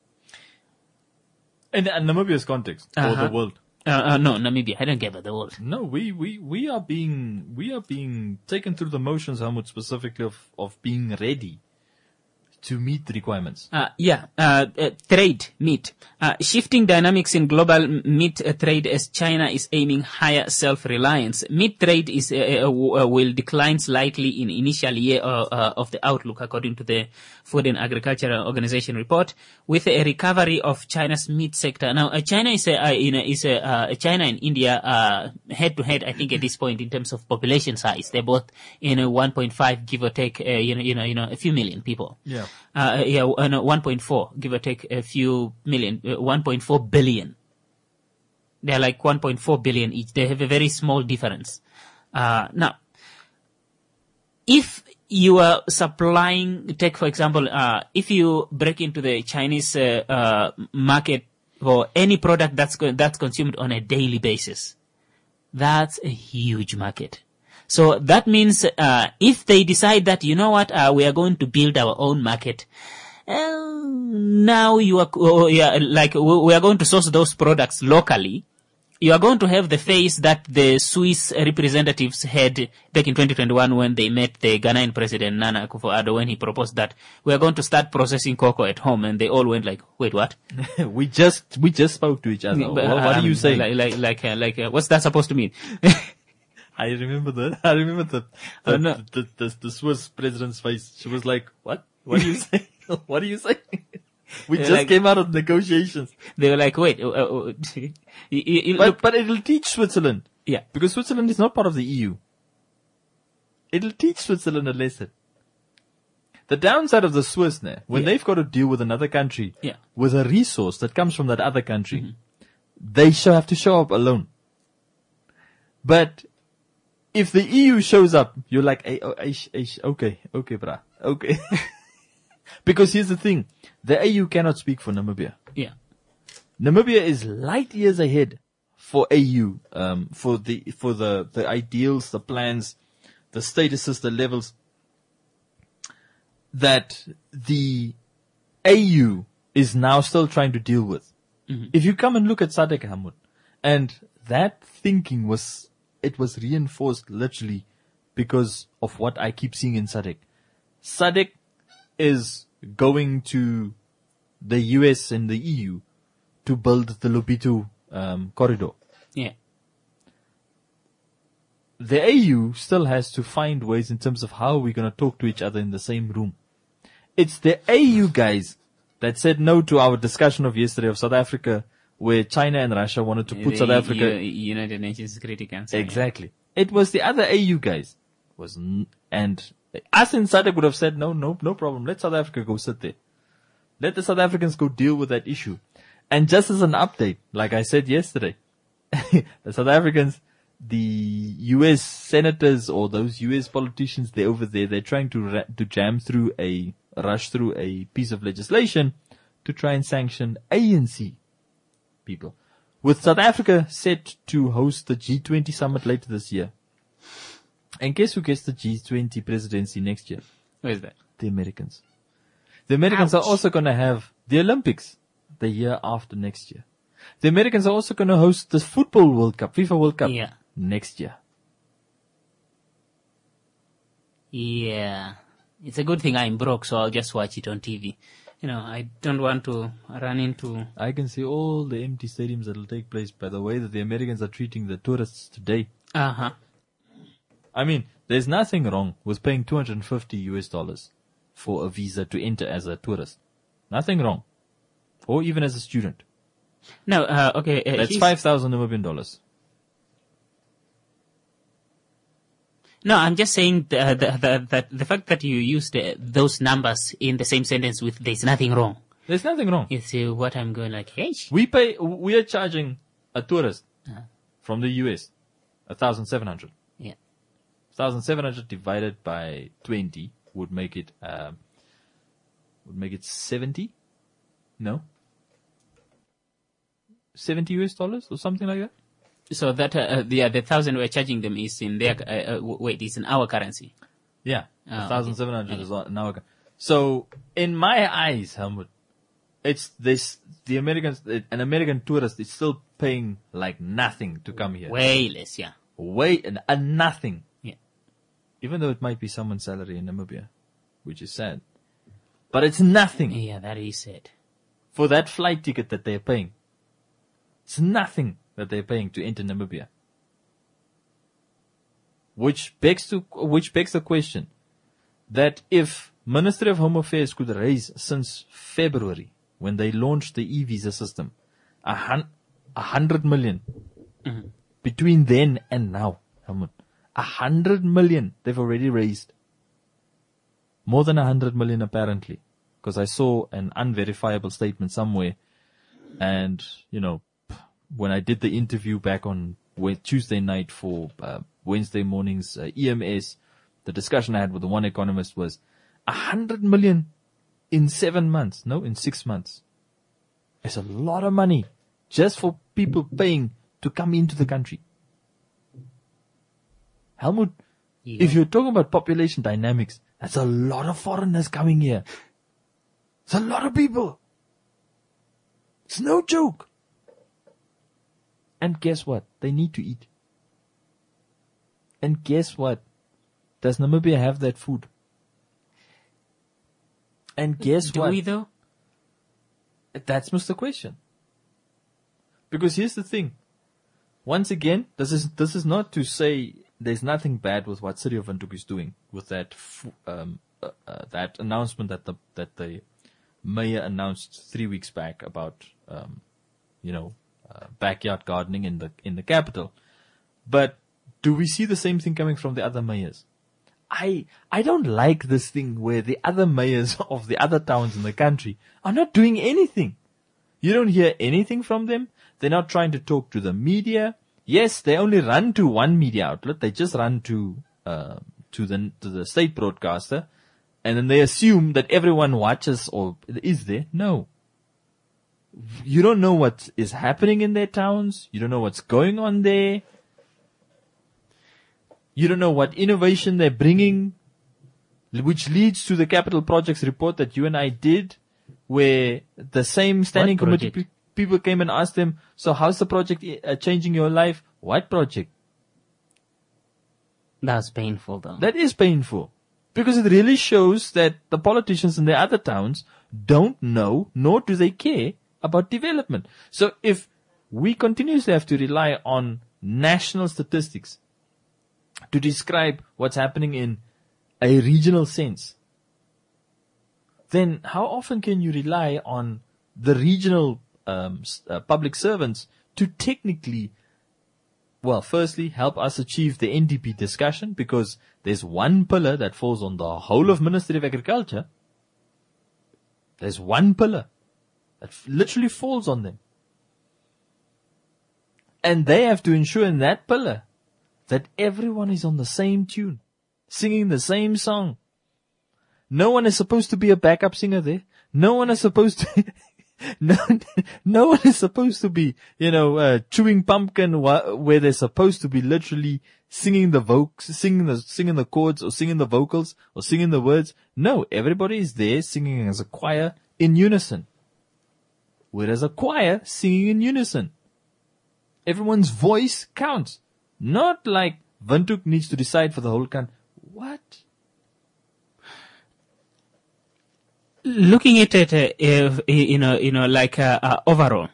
In, in Namibia's context, or Uh-huh. the world. Uh, uh, no, Namibia. I don't care about the world. No, we, we, we are being, we are being taken through the motions, Helmut, specifically of, of being ready to meet the requirements. Uh, yeah, uh, uh, trade, meat. Uh, shifting dynamics in global m- meat uh, trade as China is aiming higher self-reliance. Meat trade is, uh, uh, w- uh, will decline slightly in initial year uh, uh, of the outlook, according to the Food and Agricultural Organization report, with a recovery of China's meat sector. Now, uh, China is, uh, uh, in a, is a, uh, China and India, uh, head to head, I think at this point in terms of population size. They're both in a one point five, give or take, uh, you know, you know, you know, a few million people. Yeah. Uh, yeah, uh, no, one point four, give or take a few million, uh, one point four billion. They're like one point four billion each. They have a very small difference. Uh, now, if you are supplying, take for example, uh, if you break into the Chinese, uh, uh, market for any product that's, co- that's consumed on a daily basis, that's a huge market. So that means, uh, if they decide that, you know what, uh, we are going to build our own market, uh, now you are, oh, yeah, like, we are going to source those products locally. You are going to have the face that the Swiss representatives had back in twenty twenty-one when they met the Ghanaian president Nana Akufo-Addo, when he proposed that we are going to start processing cocoa at home, and they all went like, wait, what? we just, we just spoke to each other. But, what, what um, are you saying? Like, like, like, uh, like uh, what's that supposed to mean? I remember the, I remember the, the, Oh, no. the, the, the, the Swiss president's face. She was like, what? What are you saying? What are you saying? We They're just like- came out of negotiations. They were like, wait, uh, uh, you, you, you But, look, but it'll teach Switzerland. yeah. Because Switzerland is not part of the E U. It'll teach Switzerland a lesson. The downside of the Swiss now, when Yeah. they've got to deal with another country, Yeah. with a resource that comes from that other country, they shall have to show up alone. But if the E U shows up, you're like, hey, oh, hey, hey, okay, okay, brah, okay. Because here's the thing, the E U cannot speak for Namibia. Yeah. Namibia is light years ahead for A U, um, for the, for the, the ideals, the plans, the statuses, the levels that the A U is now still trying to deal with. Mhm. If you come and look at S A D C, Hamud, and that thinking was, it was reinforced literally because of what I keep seeing in S A D C. S A D C is going to the U S and the E U to build the Lobito um, corridor. Yeah. The A U still has to find ways in terms of how we're going to talk to each other in the same room. It's the A U guys that said no to our discussion of yesterday of South Africa, where China and Russia wanted to put The South Africa. U- United Nations Security Council. Exactly. It was the other A U guys was, n- and us in SADC would have said, no, no, no problem. Let South Africa go sit there. Let the South Africans go deal with that issue. And just as an update, like I said yesterday, the South Africans, the U S senators or those U S politicians, they're over there, they're trying to ra- to jam through a, rush through a piece of legislation to try and sanction A N C people. With South Africa set to host the G twenty summit later this year. And guess who gets the G twenty presidency next year? Who is that? The Americans. The Americans Ouch. are also going to have the Olympics the year after next year. The Americans are also going to host the football World Cup, FIFA World Cup, Yeah. next year. Yeah. It's a good thing I'm broke, so I'll just watch it on T V. You know, I don't want to run into... I can see all the empty stadiums that will take place by the way that the Americans are treating the tourists today. Uh-huh. I mean, there's nothing wrong with paying two hundred fifty U S dollars for a visa to enter as a tourist. Nothing wrong. Or even as a student. No, uh, okay. Uh, That's he's- five thousand Namibian dollars. No, I'm just saying the, the, the, the, the fact that you used uh, those numbers in the same sentence with there's nothing wrong. There's nothing wrong. It's uh, what I'm going like, hey. We pay, we are charging a tourist Uh, from the U S one thousand seven hundred. yeah. one thousand seven hundred divided by twenty would make it, um, would make it seventy? No? seventy U S dollars or something like that? So that, uh, the, uh, the thousand we're charging them is in their, uh, uh, w- wait, it's in our currency. Yeah. Oh, one thousand seven hundred okay. is on- now. So, in my eyes, Helmut, it's this, the Americans, an American tourist is still paying like nothing to come here. Way less, yeah. Way, and uh, nothing. Yeah. Even though it might be someone's salary in Namibia, which is sad. But it's nothing. Yeah, that is sad. For that flight ticket that they're paying. It's nothing that they're paying to enter Namibia. Which begs to, which begs the question that if Ministry of Home Affairs could raise since February, when they launched the e-visa system, a, hun- a hundred million Mhm. between then and now, Helmut, a hundred million they've already raised. More than a hundred million apparently, because I saw an unverifiable statement somewhere, and you know, when I did the interview back on Wed- Tuesday night for uh, Wednesday morning's uh, E M S, the discussion I had with the one economist was a hundred million in seven months. No, in six months. It's a lot of money just for people paying to come into the country. Helmut, Yeah. if you're talking about population dynamics, that's a lot of foreigners coming here. It's a lot of people. It's no joke. And guess what? They need to eat. And guess what? Does Namibia have that food? And guess Do what? we though? That's the question. Because here's the thing. Once again, this is this is not to say there's nothing bad with what City of Windhoek is doing with that f- um, uh, uh, that announcement that the that the mayor announced three weeks back about um, you know uh, backyard gardening in the in the capital. But do we see the same thing coming from the other mayors? I I don't like this thing where the other mayors of the other towns in the country are not doing anything. You don't hear anything from them. They're not trying to talk to the media. Yes, they only run to one media outlet. They just run to uh, to the to the state broadcaster, and then they assume that everyone watches or is there. No. You don't know what is happening in their towns. You don't know what's going on there. You don't know what innovation they're bringing, which leads to the capital projects report that you and I did, where the same standing What committee project? pe- people came and asked them, so how's the project uh, changing your life? What project? That's painful though. That is painful. Because it really shows that the politicians in the other towns don't know, nor do they care about development. So if we continuously have to rely on national statistics to describe what's happening in a regional sense, then how often can you rely on the regional um, s- uh, public servants to technically Well, firstly, help us achieve the N D P discussion, because there's one pillar that falls on the whole of Ministry of Agriculture. There's one pillar that f- literally falls on them. And they have to ensure in that pillar that everyone is on the same tune, singing the same song. No one is supposed to be a backup singer there. No one is supposed to... No, no one is supposed to be, you know, uh, chewing pumpkin wh- where they're supposed to be literally singing the vocals, singing the, singing the chords or singing the vocals or singing the words. No, everybody is there singing as a choir in unison. Whereas a choir singing in unison. Everyone's voice counts. Not like Windhoek needs to decide for the whole country. What? Looking at it, uh, if, you know, you know, like uh, uh, overall,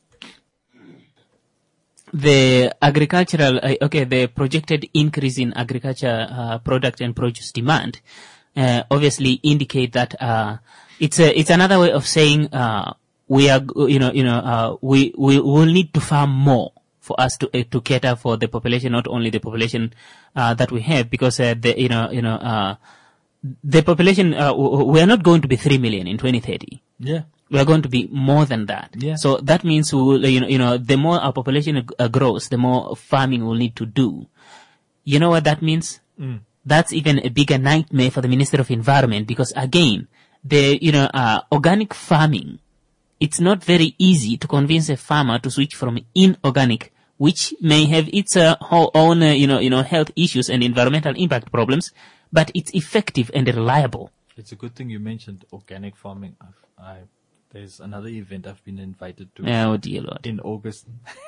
the agricultural, uh, okay, the projected increase in agriculture uh, product and produce demand, uh, obviously indicate that uh, it's a, it's another way of saying uh, we are, you know, you know, uh, we we will need to farm more for us to uh, to cater for the population, not only the population uh, that we have, because uh, the, you know, you know. Uh, The population, uh, we are not going to be three million in twenty thirty. Yeah. We are going to be more than that. Yeah. So that means we will, you know, you know, the more our population uh, grows, the more farming we'll need to do. You know what that means? Mm. That's even a bigger nightmare for the Minister of Environment, because again, the, you know, uh, organic farming, it's not very easy to convince a farmer to switch from inorganic, which may have its uh, whole own, uh, you know, you know, health issues and environmental impact problems, but it's effective and reliable. It's a good thing you mentioned organic farming. I've, I, there's another event I've been invited to. Oh dear Lord. In August.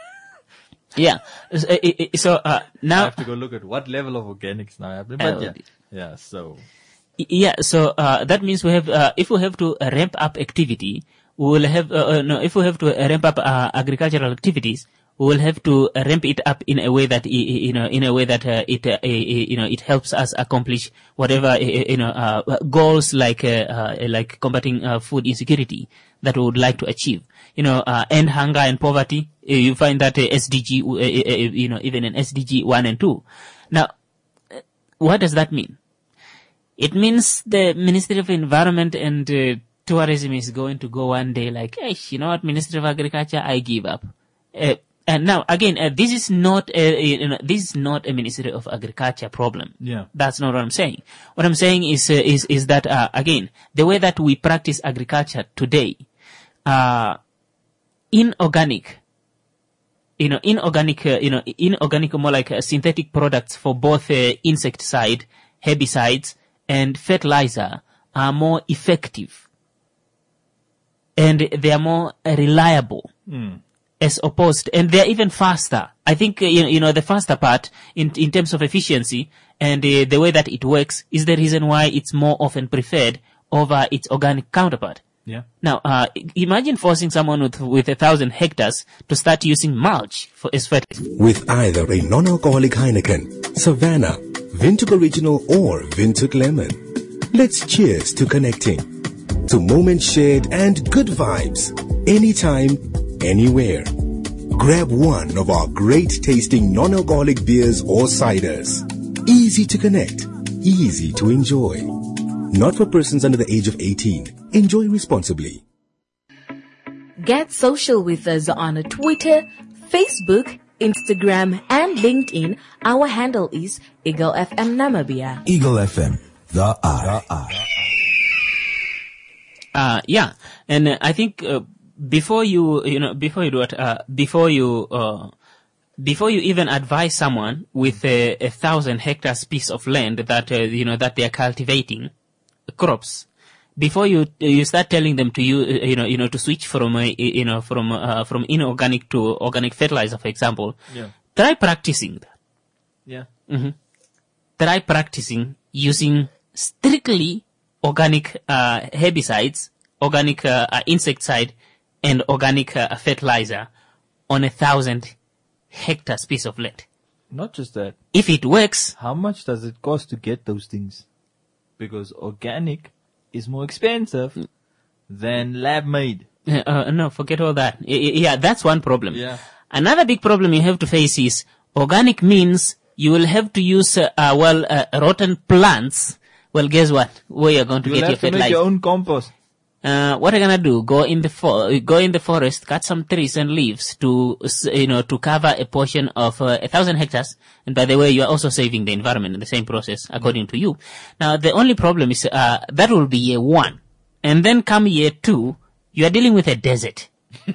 Yeah. So, so uh, now I have to go look at what level of organics now happening. But oh, yeah, yeah. So yeah. So uh, that means we have, uh, if we have to uh, ramp up activity, we will have uh, uh, no. If we have to uh, ramp up uh, agricultural activities, we will have to uh, ramp it up in a way that, you know, in a way that uh, it, uh, you know, it helps us accomplish whatever, you know, uh, goals like, uh, uh, like combating uh, food insecurity that we would like to achieve. You know, uh, end hunger and poverty. You find that uh, S D G, uh, you know, even in S D G one and two. Now, what does that mean? It means the Ministry of Environment and uh, Tourism is going to go one day like, hey, you know what, Ministry of Agriculture, I give up. Uh, And now, again, uh, this is not a, you know, this is not a Ministry of Agriculture problem. Yeah. That's not what I'm saying. What I'm saying is, uh, is, is that, uh, again, the way that we practice agriculture today, uh, inorganic, you know, inorganic, uh, you know, inorganic, more like uh, synthetic products for both uh, insecticide, herbicides, and fertilizer are more effective. And they are more uh, reliable. Mm. As opposed, and they're even faster. I think, uh, you, know, you know, the faster part in, in terms of efficiency and uh, the way that it works is the reason why it's more often preferred over its organic counterpart. Yeah. Now, uh, imagine forcing someone with, with a thousand hectares to start using mulch for as fertilizer. With either a non-alcoholic Heineken, Savannah, Windhoek Original or Windhoek Lemon. Let's cheers to connecting, to moments shared and good vibes, anytime, anywhere. Grab one of our great tasting non-alcoholic beers or ciders. Easy to connect, easy to enjoy. Not for persons under the age of eighteen. Enjoy responsibly. Get social with us on Twitter, Facebook, Instagram, and LinkedIn. Our handle is Eagle F M Namibia. Eagle F M, the I. Uh, yeah, and uh, I think uh, before you, you know, before you do it, uh, before you, uh, before you even advise someone with a, a thousand hectares piece of land that uh, you know that they are cultivating crops, before you you start telling them to you you know you know to switch from uh, you know from uh, from inorganic to organic fertilizer, for example, yeah. try practicing that. Yeah. Mm-hmm. Try practicing using strictly organic uh, herbicides, organic uh, uh, insecticide, and organic uh, fertilizer on a thousand hectares piece of land. Not just that. If it works, how much does it cost to get those things? Because organic is more expensive than lab made. Uh, no, forget all that. I, I, yeah, that's one problem. Yeah. Another big problem you have to face is Organic means you will have to use, uh, uh, well, uh, rotten plants. Well, guess what? Where you're going to You will get your have to fertilizer. make your own compost. Uh, what are you gonna do? Go in the for- go in the forest, cut some trees and leaves to, s- you know, to cover a portion of uh, a thousand hectares. And by the way, you are also saving the environment in the same process, according to you. Now, the only problem is, uh, that will be year one. And then come year two, you are dealing with a desert.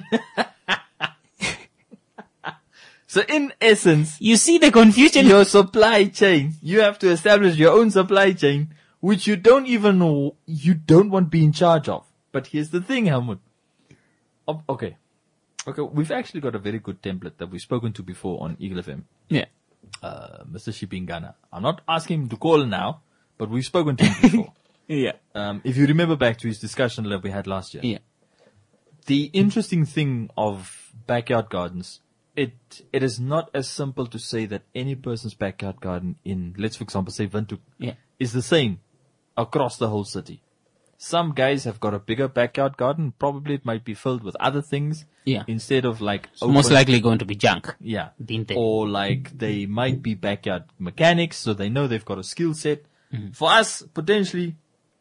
So in essence, you see the confusion. Your supply chain, you have to establish your own supply chain, which you don't even know, you don't want to be in charge of. But here's the thing, Helmut. Oh, okay. Okay, we've actually got a very good template that we've spoken to before on Eagle F M. Yeah. Uh, Mister Shipingana. I'm not asking him to call now, but we've spoken to him before. Yeah. Um, if you remember back to his discussion that we had last year. Yeah. The interesting thing of backyard gardens, it it is not as simple to say that any person's backyard garden in, let's for example say Windhoek, Yeah. is the same across the whole city. Some guys have got a bigger backyard garden. Probably it might be filled with other things. Yeah. Instead of like It's most likely going to be junk. Yeah. Didn't they? Or like they might be backyard mechanics, so they know they've got a skill set. Mm-hmm. For us, potentially,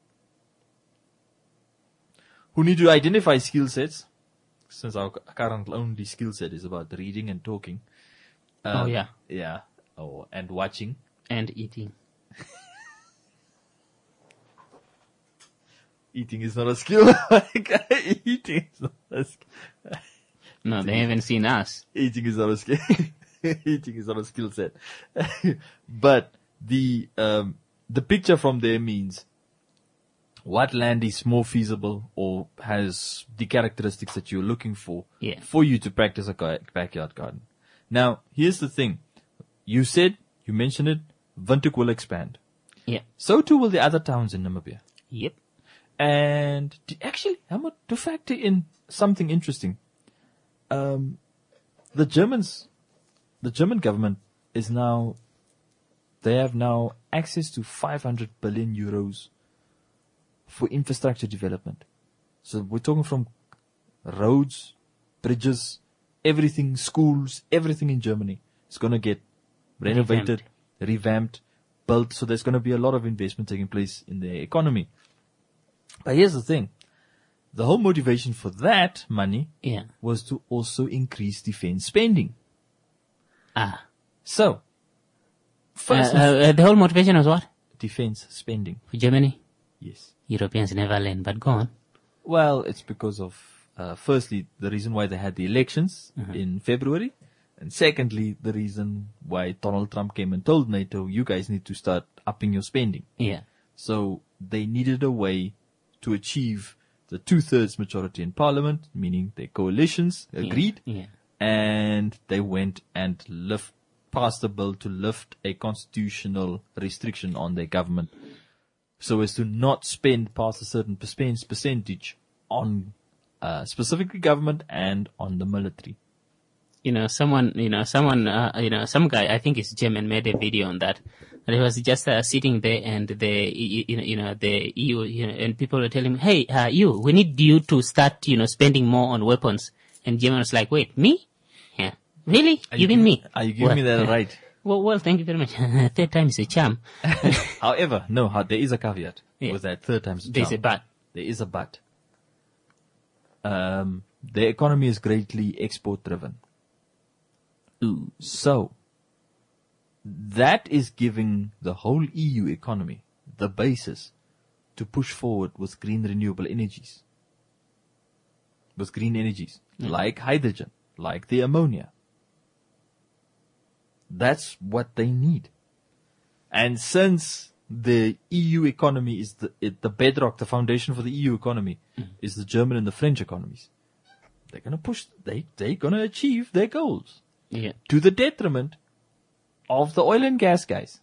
who need to identify skill sets, since our current only skill set is about reading and talking. Oh, yeah. Yeah. Oh, and watching. And eating. Eating is not a skill. Eating is not a skill. No, they haven't seen us. Eating is not a skill. Eating is not a skill set. But the um, the picture from there means what land is more feasible or has the characteristics that you're looking for Yeah. for you to practice a ga- backyard garden. Now, here's the thing. You said, you mentioned it, Windhoek will expand. Yeah. So too will the other towns in Namibia. Yep. And to actually, I'm going to factor in something interesting. Um, the Germans, the German government is now, they have now access to five hundred billion euros for infrastructure development. So we're talking from roads, bridges, everything, schools, everything in Germany is going to get renovated, revamped. revamped, built. So there's going to be a lot of investment taking place in the economy. But here's the thing. The whole motivation for that money Yeah. was to also increase defense spending. Ah. So, first, Uh, uh, the whole motivation was what? defense spending. For Germany? Yes. Europeans never learn, but go on. Well, it's because of, uh, firstly, the reason why they had the elections in February. And secondly, the reason why Donald Trump came and told NATO, you guys need to start upping your spending. Yeah. So they needed a way to achieve the two-thirds majority in parliament, meaning their coalitions agreed. Yeah. And they went and lift, passed a bill to lift a constitutional restriction on their government so as to not spend past a certain percent- percentage on uh, specifically government and on the military. You know, someone, you know, someone, uh, you know, some guy, I think it's German, made a video on that. And he was just uh, sitting there and the, you know, you know, the E U, you know, and people were telling him, hey, uh, you, we need you to start, you know, spending more on weapons. And German was like, wait, me? Yeah. Really? Are You you mean giving- me? are you giving me that right? Well, well, thank you very much. Third time is a charm. However, no, how- there is a caveat Yeah. with that third time's a There's charm. a but. There is a but. Um, the economy is greatly export driven. Ooh. So, that is giving the whole E U economy the basis to push forward with green renewable energies. With green energies, Mm. like hydrogen, like the ammonia. That's what they need. And since the E U economy is the, it, the bedrock, the foundation for the E U economy is the German and the French economies, they're gonna push, they, they're gonna achieve their goals. Yeah. To the detriment of the oil and gas guys.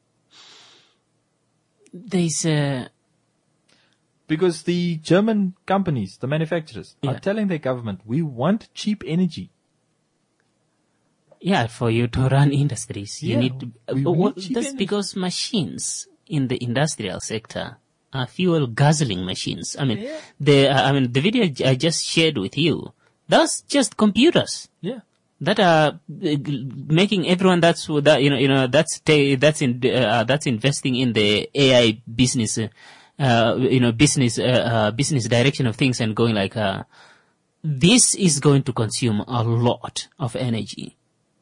There's uh Because the German companies, the manufacturers, Yeah. are telling their government, we want cheap energy. Yeah, for you to run industries, you Yeah, need to, uh, we well, need cheap that's energy. because machines in the industrial sector are fuel guzzling machines. I mean, the, uh, I mean, the video I just shared with you, that's just computers. Yeah. that are uh, making everyone that's that you know you know that's ta- that's in uh, that's investing in the A I business, uh, uh, you know business uh, uh, business direction of things and going like uh, this is going to consume a lot of energy.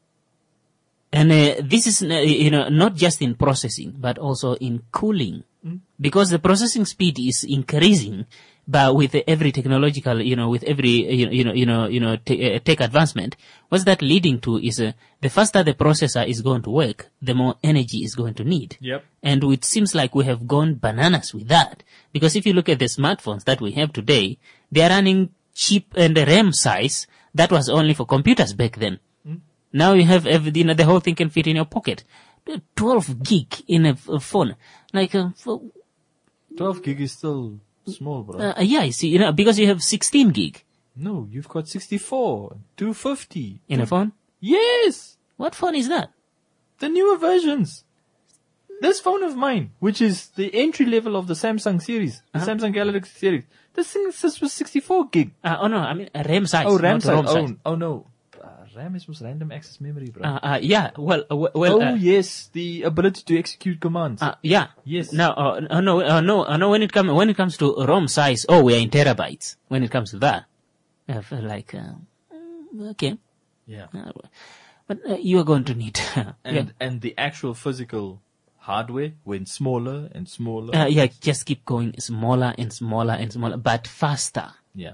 And uh, this is, uh, you know, not just in processing, but also in cooling. Mm. Because the processing speed is increasing, but with every technological, you know, with every, you know, you know, you know, you know te- uh, tech advancement, what's that leading to is uh, the faster the processor is going to work, the more energy is going to need. Yep. And it seems like we have gone bananas with that. Because if you look at the smartphones that we have today, they are running cheap and RAM size that was only for computers back then. Now you have every, you know, the whole thing can fit in your pocket. twelve gig in a, a phone. Like, uh, for, twelve gig is still small, bro. Uh, yeah, you see, you know, because you have sixteen gig. No, you've got sixty-four, two fifty. In a phone? Yes! What phone is that? The newer versions. This phone of mine, which is the entry level of the Samsung series, the uh-huh. Samsung Galaxy series, this thing this was sixty-four gig. Uh, oh no, I mean, uh, RAM size. Oh, RAM size. ROM oh, size. oh no. RAM is most random access memory, bro. Uh, uh, yeah, well, uh, well. Oh uh, yes, the ability to execute commands. Uh, yeah. Yes. Now, uh, uh, no, uh, no, uh, no. When it comes, when it comes to ROM size, oh, we are in terabytes. When it comes to that, I feel like, uh, okay. Yeah. Uh, but uh, you are going to need. and yeah. and the actual physical hardware went smaller and smaller. Uh, yeah, just keep going smaller and smaller and smaller, but faster. Yeah.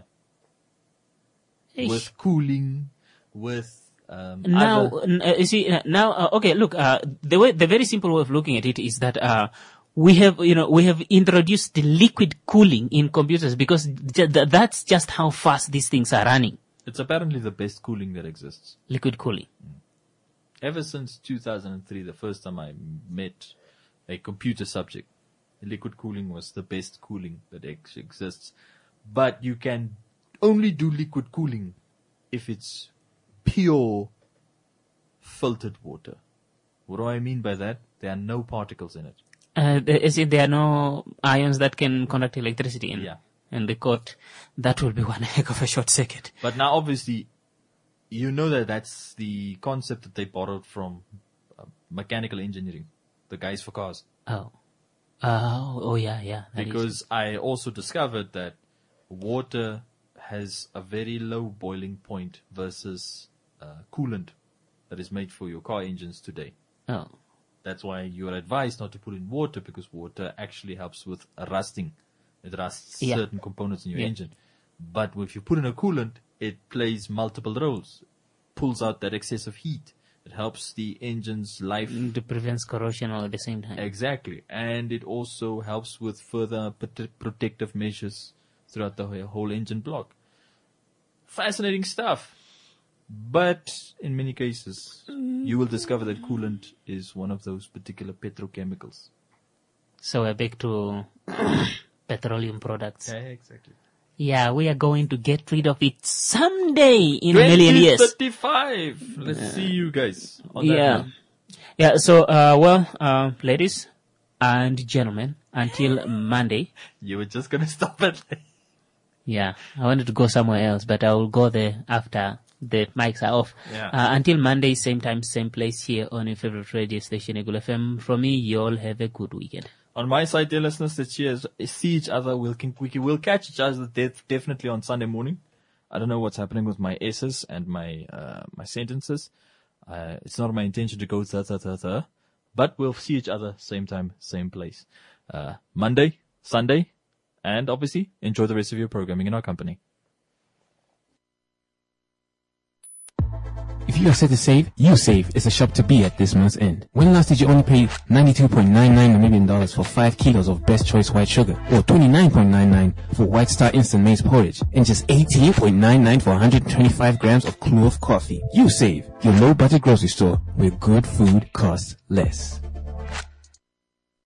Ish. With cooling. With um, now, other... uh, you see, uh, now, uh, okay, look, uh, the way, the very simple way of looking at it is that, uh, we have, you know, we have introduced the liquid cooling in computers because th- th- that's just how fast these things are running. It's apparently the best cooling that exists. Liquid cooling. Mm. Ever since two thousand three, the first time I met a computer subject, liquid cooling was the best cooling that ex- exists. But you can only do liquid cooling if it's pure filtered water. What do I mean by that? There are no particles in it. Uh, there, is it, there are no ions that can conduct electricity in? Yeah. And they caught, that will be one heck of a short circuit. But now obviously, you know that that's the concept that they borrowed from uh, mechanical engineering, the guys for cars. Oh. Oh, oh yeah, yeah. Because is. I also discovered that water has a very low boiling point versus uh, coolant that is made for your car engines today. Oh. That's why you are advised not to put in water because water actually helps with rusting. It rusts yeah. certain components in your yeah. engine. But if you put in a coolant, it plays multiple roles. Pulls out that excessive heat. It helps the engine's life. It prevents corrosion all at the same time. Exactly. And it also helps with further prote- protective measures throughout the whole engine block. Fascinating stuff. But in many cases, you will discover that coolant is one of those particular petrochemicals. So we're back to petroleum products. Yeah, exactly. Yeah, we are going to get rid of it someday in a million years. twenty thirty-five. Let's uh, see you guys on yeah. that one. Yeah, so, uh, well, uh, ladies and gentlemen, until Monday. You were just going to stop it. Yeah, I wanted to go somewhere else, but I will go there after the mics are off. Yeah. Uh, until Monday, same time, same place here on your favorite radio station, Eagle F M. From me, you all have a good weekend. On my side, dear listeners, let's cheers, see each other. We'll, we will catch each other def- definitely on Sunday morning. I don't know what's happening with my S's and my uh, my sentences. Uh, it's not my intention to go ta ta ta ta, but we'll see each other same time, same place. Uh, Monday, Sunday, and obviously enjoy the rest of your programming in our company. If you are set to save, YouSave is a shop to be at this month's end. When last did you only pay ninety-two point nine nine Namibian dollars for five kilos of Best Choice white sugar, or twenty-nine point nine nine for White Star instant maize porridge, and just eighteen point nine nine for one hundred twenty-five grams of Kloof coffee? YouSave, your low budget grocery store where good food costs less.